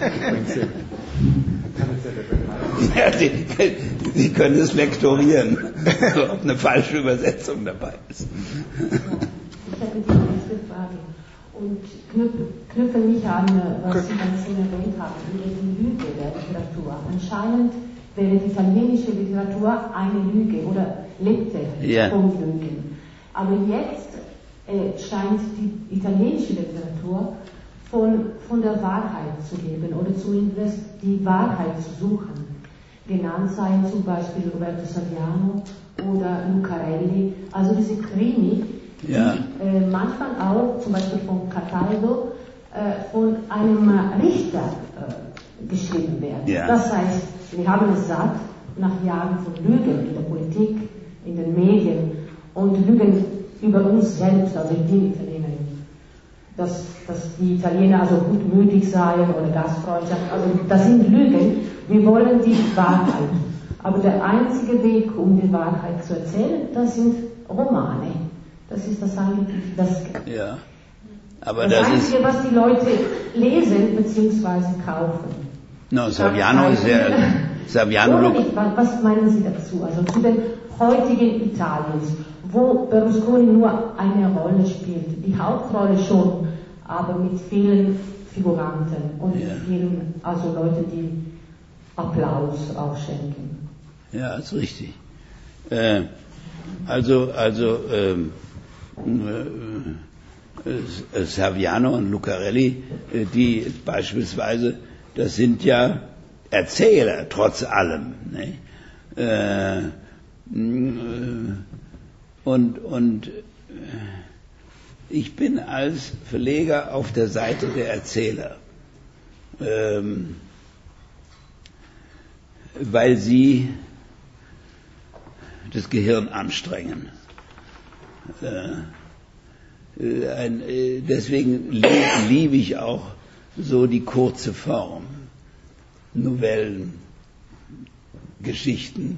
Ja, Sie, Sie können es lektorieren, ob eine falsche Übersetzung dabei ist. Ich hätte die nächste Frage und knüpfe, knüpfe mich an, was Sie ganz erwähnt haben, die Lüge der Literatur. Anscheinend wäre die italienische Literatur eine Lüge oder lebte ja. vom Lügen. Aber jetzt äh, scheint die italienische Literatur von, von der Wahrheit zu leben oder zumindest die Wahrheit zu suchen. Genannt seien zum Beispiel Roberto Saviano oder Lucarelli, also diese Krimi, ja. die äh, manchmal auch, zum Beispiel von Cataldo, äh, von einem Richter äh, geschrieben werden. Ja. Das heißt, wir haben es satt, nach Jahren von Lügen in der Politik, in den Medien und Lügen über uns selbst, also die Italiener, dass, dass die Italiener also gutmütig seien oder Gastfreundschaft, also das sind Lügen. Wir wollen die Wahrheit. Aber der einzige Weg, um die Wahrheit zu erzählen, das sind Romane. Das ist das eigentlich, das, ja. Aber das das Einzige, ist, was die Leute lesen bzw. kaufen. No, Saviano ist ja, Saviano. Oder nicht, was meinen Sie dazu? Also zu den heutigen Italiens, wo Berlusconi nur eine Rolle spielt, die Hauptrolle schon, aber mit vielen Figuranten und ja. vielen, also Leute, die Applaus auch schenken. Ja, ist richtig. Äh, also, also ähm, äh, Saviano und Lucarelli, äh, die beispielsweise, das sind ja Erzähler, trotz allem. Ne? Äh, und und ich bin als Verleger auf der Seite der Erzähler. Ähm, weil sie das Gehirn anstrengen. Äh, ein, äh, deswegen lieb, liebe ich auch so die kurze Form. Novellen, Geschichten,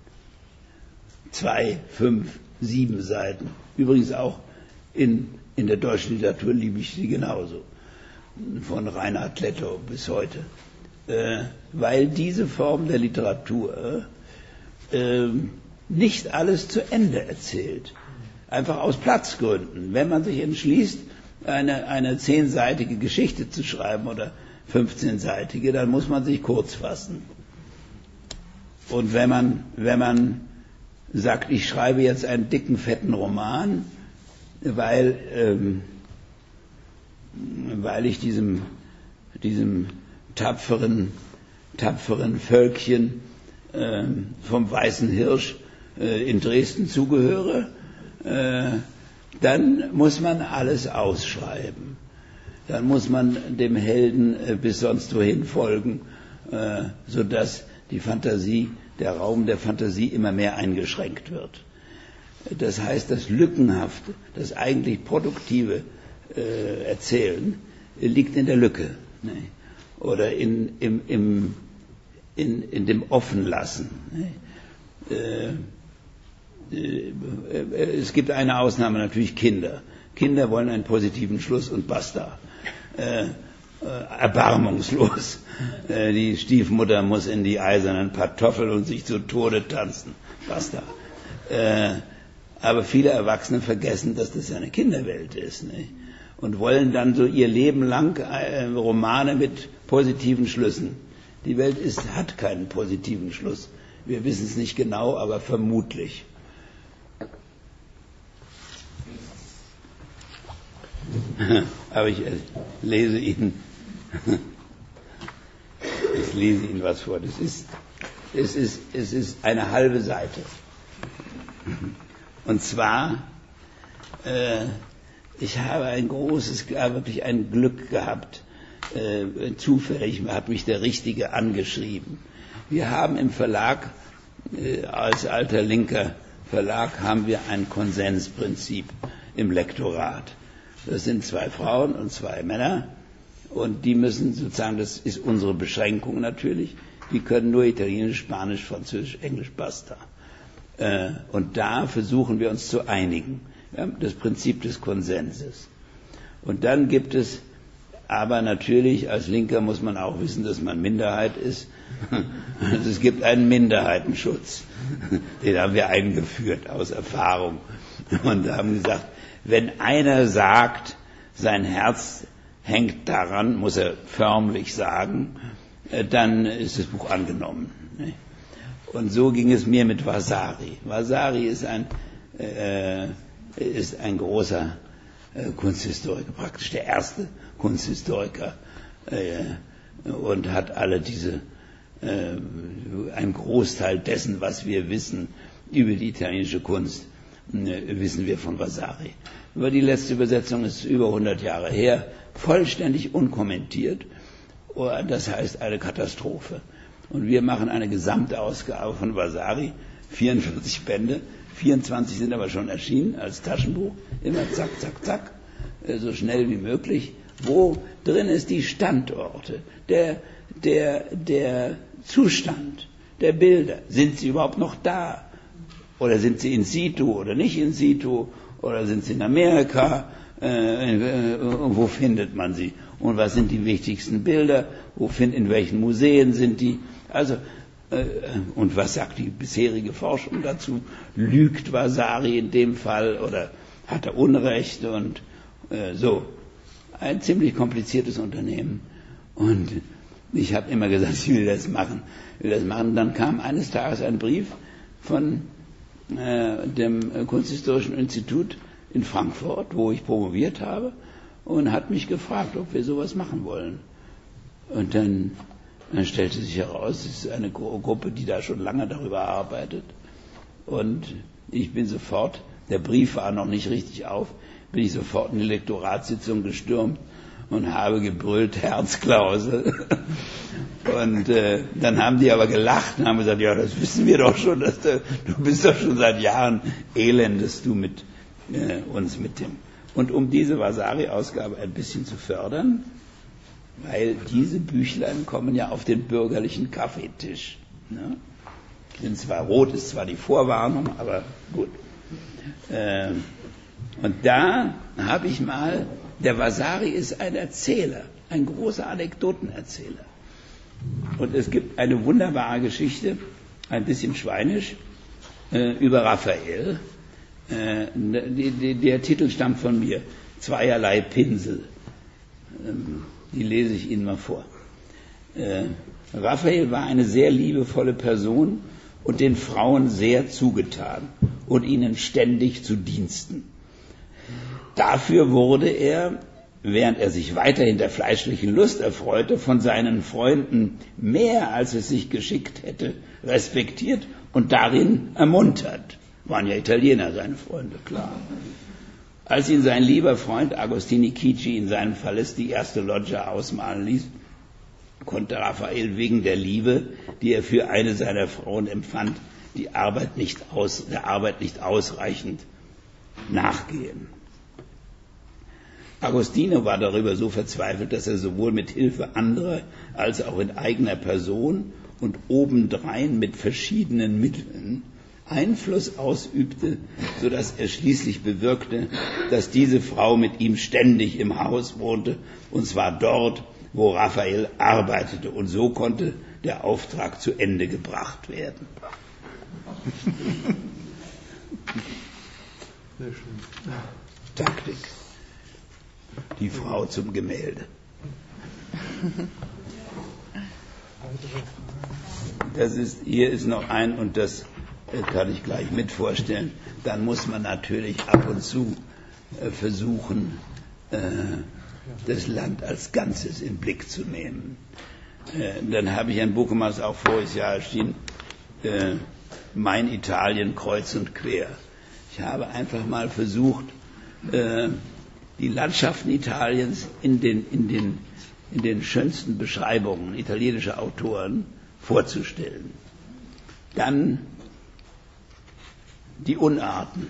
zwei, fünf, sieben Seiten. Übrigens auch in, in der deutschen Literatur liebe ich sie genauso. Von Reinhard Lettow bis heute. Äh, weil diese Form der Literatur äh, nicht alles zu Ende erzählt. Einfach aus Platzgründen. Wenn man sich entschließt, eine, eine zehnseitige Geschichte zu schreiben oder fünfzehnseitige, dann muss man sich kurz fassen. Und wenn man, wenn man sagt, ich schreibe jetzt einen dicken, fetten Roman, weil, ähm, weil ich diesem, diesem tapferen, tapferen Völkchen äh, vom Weißen Hirsch äh, in Dresden zugehöre, äh, dann muss man alles ausschreiben. Dann muss man dem Helden äh, bis sonst wohin folgen, äh, sodass die Fantasie, der Raum der Fantasie immer mehr eingeschränkt wird. Das heißt, das Lückenhafte, das eigentlich produktive äh, Erzählen äh, liegt in der Lücke. Ne? Oder in, im, im, in, in dem Offenlassen. Äh, äh, es gibt eine Ausnahme, natürlich Kinder. Kinder wollen einen positiven Schluss und basta. Äh, äh, erbarmungslos. Äh, die Stiefmutter muss in die eisernen Kartoffeln und sich zu Tode tanzen. Basta. Äh, aber viele Erwachsene vergessen, dass das ja eine Kinderwelt ist. Ne? Und wollen dann so ihr Leben lang äh, Romane mit positiven Schlüssen. Die Welt ist, hat keinen positiven Schluss. Wir wissen es nicht genau, aber vermutlich. Aber ich äh, lese Ihnen, ich lese Ihnen was vor. Das ist es ist, es ist eine halbe Seite. Und zwar, äh, ich habe ein großes, wirklich ein Glück gehabt. Äh, zufällig hat mich der Richtige angeschrieben. Wir haben im Verlag, äh, als alter linker Verlag, haben wir ein Konsensprinzip im Lektorat. Das sind zwei Frauen und zwei Männer und die müssen sozusagen, das ist unsere Beschränkung natürlich, die können nur Italienisch, Spanisch, Französisch, Englisch, basta. Äh, und da versuchen wir uns zu einigen. Ja, das Prinzip des Konsenses. Und dann gibt es aber natürlich, als Linker muss man auch wissen, dass man Minderheit ist. Also es gibt einen Minderheitenschutz. Den haben wir eingeführt aus Erfahrung. Und haben gesagt, wenn einer sagt, sein Herz hängt daran, muss er förmlich sagen, dann ist das Buch angenommen. Und so ging es mir mit Vasari. Vasari ist ein, äh, ist ein großer äh, Kunsthistoriker, praktisch der erste Kunsthistoriker äh, und hat alle diese, äh, ein Großteil dessen, was wir wissen über die italienische Kunst, äh, wissen wir von Vasari. Aber die letzte Übersetzung ist über hundert Jahre her, vollständig unkommentiert, das heißt eine Katastrophe. Und wir machen eine Gesamtausgabe von Vasari, vierundvierzig Bände, vierundzwanzig sind aber schon erschienen als Taschenbuch, immer zack, zack, zack, so schnell wie möglich, wo drin ist die Standorte, der, der, der Zustand der Bilder. Sind sie überhaupt noch da? Oder sind sie in situ oder nicht in situ? Oder sind sie in Amerika? Äh, äh, wo findet man sie? Und was sind die wichtigsten Bilder? Wo find, in welchen Museen sind die? Also, äh, und was sagt die bisherige Forschung dazu? Lügt Vasari in dem Fall oder hat er Unrecht? Und äh, so. Ein ziemlich kompliziertes Unternehmen. Und ich habe immer gesagt, ich will das machen. Ich will das machen. Dann kam eines Tages ein Brief von äh, dem Kunsthistorischen Institut in Frankfurt, wo ich promoviert habe, und hat mich gefragt, ob wir sowas machen wollen. Und dann, dann stellte sich heraus, es ist eine Gruppe, die da schon lange darüber arbeitet. Und ich bin sofort, der Brief war noch nicht richtig auf, bin ich sofort in die Lektoratssitzung gestürmt und habe gebrüllt, Herzklausel. Und äh, dann haben die aber gelacht und haben gesagt, ja, das wissen wir doch schon, dass du, du bist doch schon seit Jahren elendest du mit äh, uns mit dem. Und um diese Vasari-Ausgabe ein bisschen zu fördern, weil diese Büchlein kommen ja auf den bürgerlichen Kaffeetisch. Ne? Sind zwar rot, ist zwar die Vorwarnung, aber gut. Äh, und da habe ich mal, der Vasari ist ein Erzähler, ein großer Anekdotenerzähler. Und es gibt eine wunderbare Geschichte, ein bisschen schweinisch, äh, über Raphael. Äh, die, die, der Titel stammt von mir, Zweierlei Pinsel. Ähm, die lese ich Ihnen mal vor. Äh, Raphael war eine sehr liebevolle Person und den Frauen sehr zugetan und ihnen ständig zu Diensten. Dafür wurde er, während er sich weiterhin der fleischlichen Lust erfreute, von seinen Freunden mehr als es sich geschickt hätte, respektiert und darin ermuntert. Waren ja Italiener, seine Freunde, klar. Als ihn sein lieber Freund Agostini Chigi in seinem Palast die erste Loggia ausmalen ließ, konnte Raphael wegen der Liebe, die er für eine seiner Frauen empfand, die Arbeit nicht aus, der Arbeit nicht ausreichend nachgehen. Agostino war darüber so verzweifelt, dass er sowohl mit Hilfe anderer als auch in eigener Person und obendrein mit verschiedenen Mitteln Einfluss ausübte, sodass er schließlich bewirkte, dass diese Frau mit ihm ständig im Haus wohnte, und zwar dort, wo Raphael arbeitete. Und so konnte der Auftrag zu Ende gebracht werden. Sehr schön. Taktik. Die Frau zum Gemälde. Das ist, hier ist noch ein, und das kann ich gleich mit vorstellen. Dann muss man natürlich ab und zu äh, versuchen, äh, das Land als Ganzes in Blick zu nehmen. Äh, dann habe ich ein Buch gemacht, das auch voriges Jahr erschien, äh, mein Italien kreuz und quer. Ich habe einfach mal versucht, äh, die Landschaften Italiens in den, in, den, in den schönsten Beschreibungen italienischer Autoren vorzustellen. Dann die Unarten.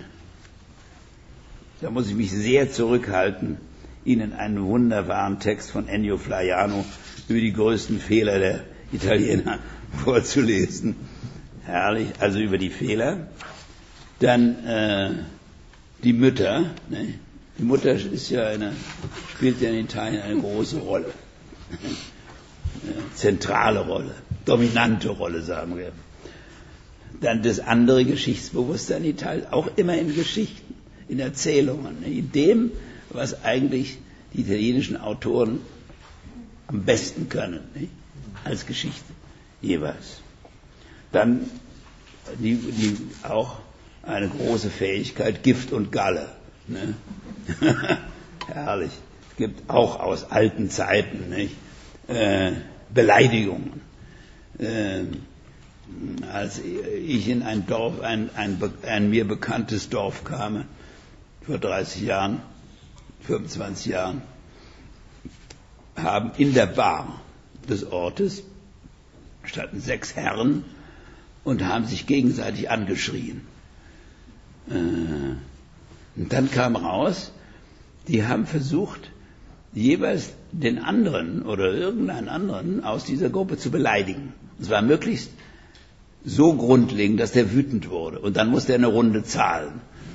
Da muss ich mich sehr zurückhalten, Ihnen einen wunderbaren Text von Ennio Flaiano über die größten Fehler der Italiener vorzulesen. Herrlich, also über die Fehler. Dann äh, die Mütter. Ne? Die Mutter ist ja eine, spielt ja in Italien eine große Rolle. Eine zentrale Rolle, dominante Rolle, sagen wir. Dann das andere Geschichtsbewusstsein in Italien, auch immer in Geschichten, in Erzählungen, in dem, was eigentlich die italienischen Autoren am besten können, nicht? Als Geschichte jeweils. Dann die, die auch eine große Fähigkeit, Gift und Galle. Ne? Herrlich. Es gibt auch aus alten Zeiten, nicht? Äh, Beleidigungen. Äh, als ich in ein Dorf, ein, ein, ein mir bekanntes Dorf kam, vor dreißig Jahren, fünfundzwanzig Jahren, haben in der Bar des Ortes standen sechs Herren und haben sich gegenseitig angeschrien. Äh, und dann kam raus, die haben versucht, jeweils den anderen oder irgendeinen anderen aus dieser Gruppe zu beleidigen. Und zwar möglichst so grundlegend, dass der wütend wurde. Und dann musste er eine Runde zahlen.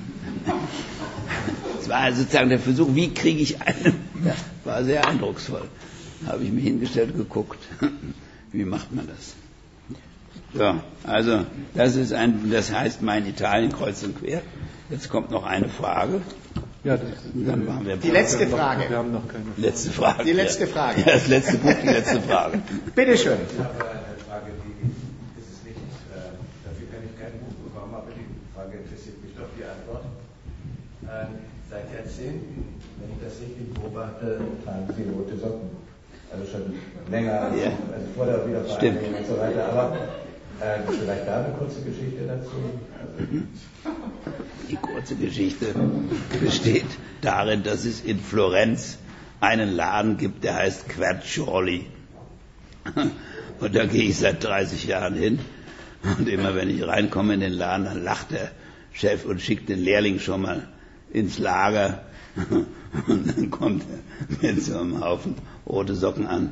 Das war sozusagen der Versuch, wie kriege ich einen? Ja, war sehr eindrucksvoll. Da habe ich mich hingestellt, geguckt. Wie macht man das? So, also das ist ein, das heißt mein Italien kreuz und quer. Jetzt kommt noch eine Frage. Ja, das, dann machen wir die letzte Frage. Wir haben noch keine Frage. Letzte Frage. Die letzte Frage. Ja, das letzte Buch, die letzte Frage. Bitte schön. Ich habe eine Frage, die ist es nicht. Äh, dafür kann ich kein Buch bekommen, aber die Frage interessiert mich doch die Antwort. Äh, seit Jahrzehnten, wenn ich das richtig beobachte, tragen Sie rote Socken. Also schon länger, als, ja. also vor der Wiedervereinigung und so weiter. Aber äh, vielleicht da eine kurze Geschichte dazu. Also, die kurze Geschichte besteht darin, dass es in Florenz einen Laden gibt, der heißt Quercioli. Und da gehe ich seit dreißig Jahren hin. Und immer wenn ich reinkomme in den Laden, dann lacht der Chef und schickt den Lehrling schon mal ins Lager. Und dann kommt er mit so einem Haufen rote Socken an.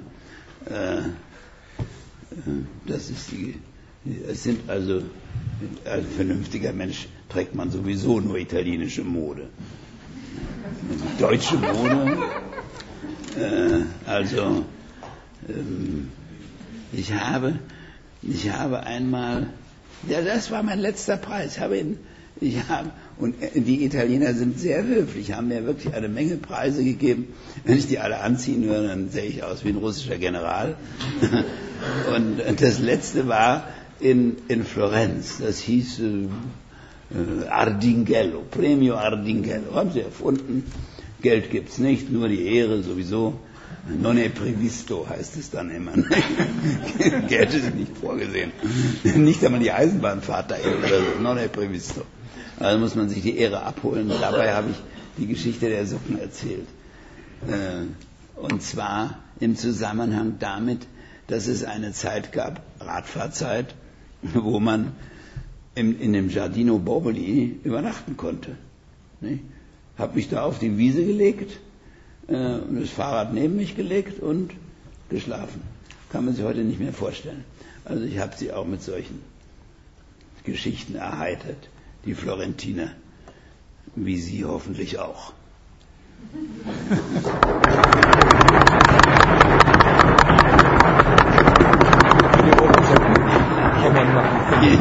Das ist die, es sind also, als vernünftiger Mensch trägt man sowieso nur italienische Mode. Deutsche Mode, äh, also ähm, ich habe, ich habe einmal, ja, das war mein letzter Preis. Ich habe ihn, ich habe, und die Italiener sind sehr höflich, haben mir wirklich eine Menge Preise gegeben. Wenn ich die alle anziehen würde, dann sehe ich aus wie ein russischer General. Und das letzte war in, in Florenz. Das hieß äh, Ardinghello, Premio Ardinghello. Haben sie erfunden. Geld gibt's nicht, nur die Ehre sowieso. Non è previsto heißt es dann immer. Geld ist nicht vorgesehen. Nicht einmal die Eisenbahnfahrt da oder so. Non è previsto. Also muss man sich die Ehre abholen. Dabei habe ich die Geschichte der Socken erzählt. Und zwar im Zusammenhang damit, dass es eine Zeit gab, Radfahrzeit, wo man in, in dem Giardino Borboli übernachten konnte. Habe mich da auf die Wiese gelegt äh, und das Fahrrad neben mich gelegt und geschlafen. Kann man sich heute nicht mehr vorstellen. Also ich habe sie auch mit solchen Geschichten erheitert, die Florentiner, wie Sie hoffentlich auch. Kann man machen.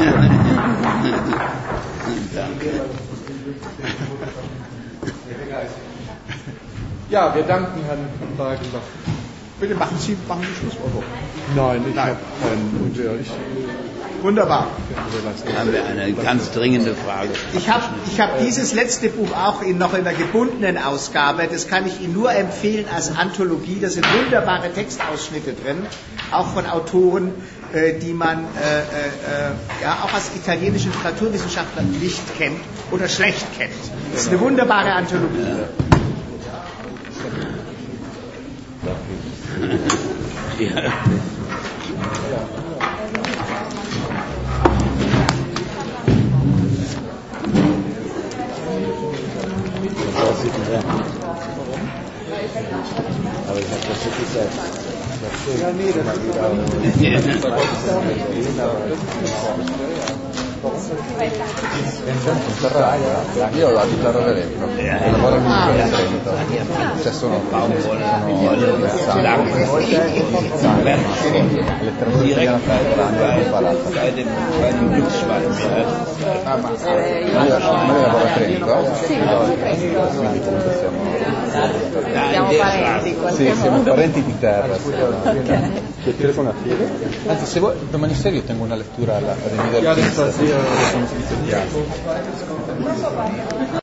Danke. Ja, wir danken Herrn Wagenbach. Bitte machen Sie, machen Sie Schlusswort. Nein, ich Nein. habe keinen. Und ja, ich, Wunderbar. Da haben wir eine ganz dringende Frage. Ich habe ich hab dieses letzte Buch auch in, noch in der gebundenen Ausgabe. Das kann ich Ihnen nur empfehlen als Anthologie. Da sind wunderbare Textausschnitte drin, auch von Autoren, äh, die man äh, äh, ja, auch als italienische Literaturwissenschaftler nicht kennt oder schlecht kennt. Das ist eine wunderbare Anthologie. Ja. Aber ich habe das wirklich selbst. Ja, nee, das ist aber io ho la chitarra da dentro, lavoro in un Trento, cioè sono letteratura italiana contemporanea imparata. Ah, ma io lavoro a Trento, quindi comunque siamo Siamo parenti, sì, siamo parenti di terra. Che telefono a filo? Anzi, se vuoi, domani sera io tengo una lettura all'Accademia del Cinema.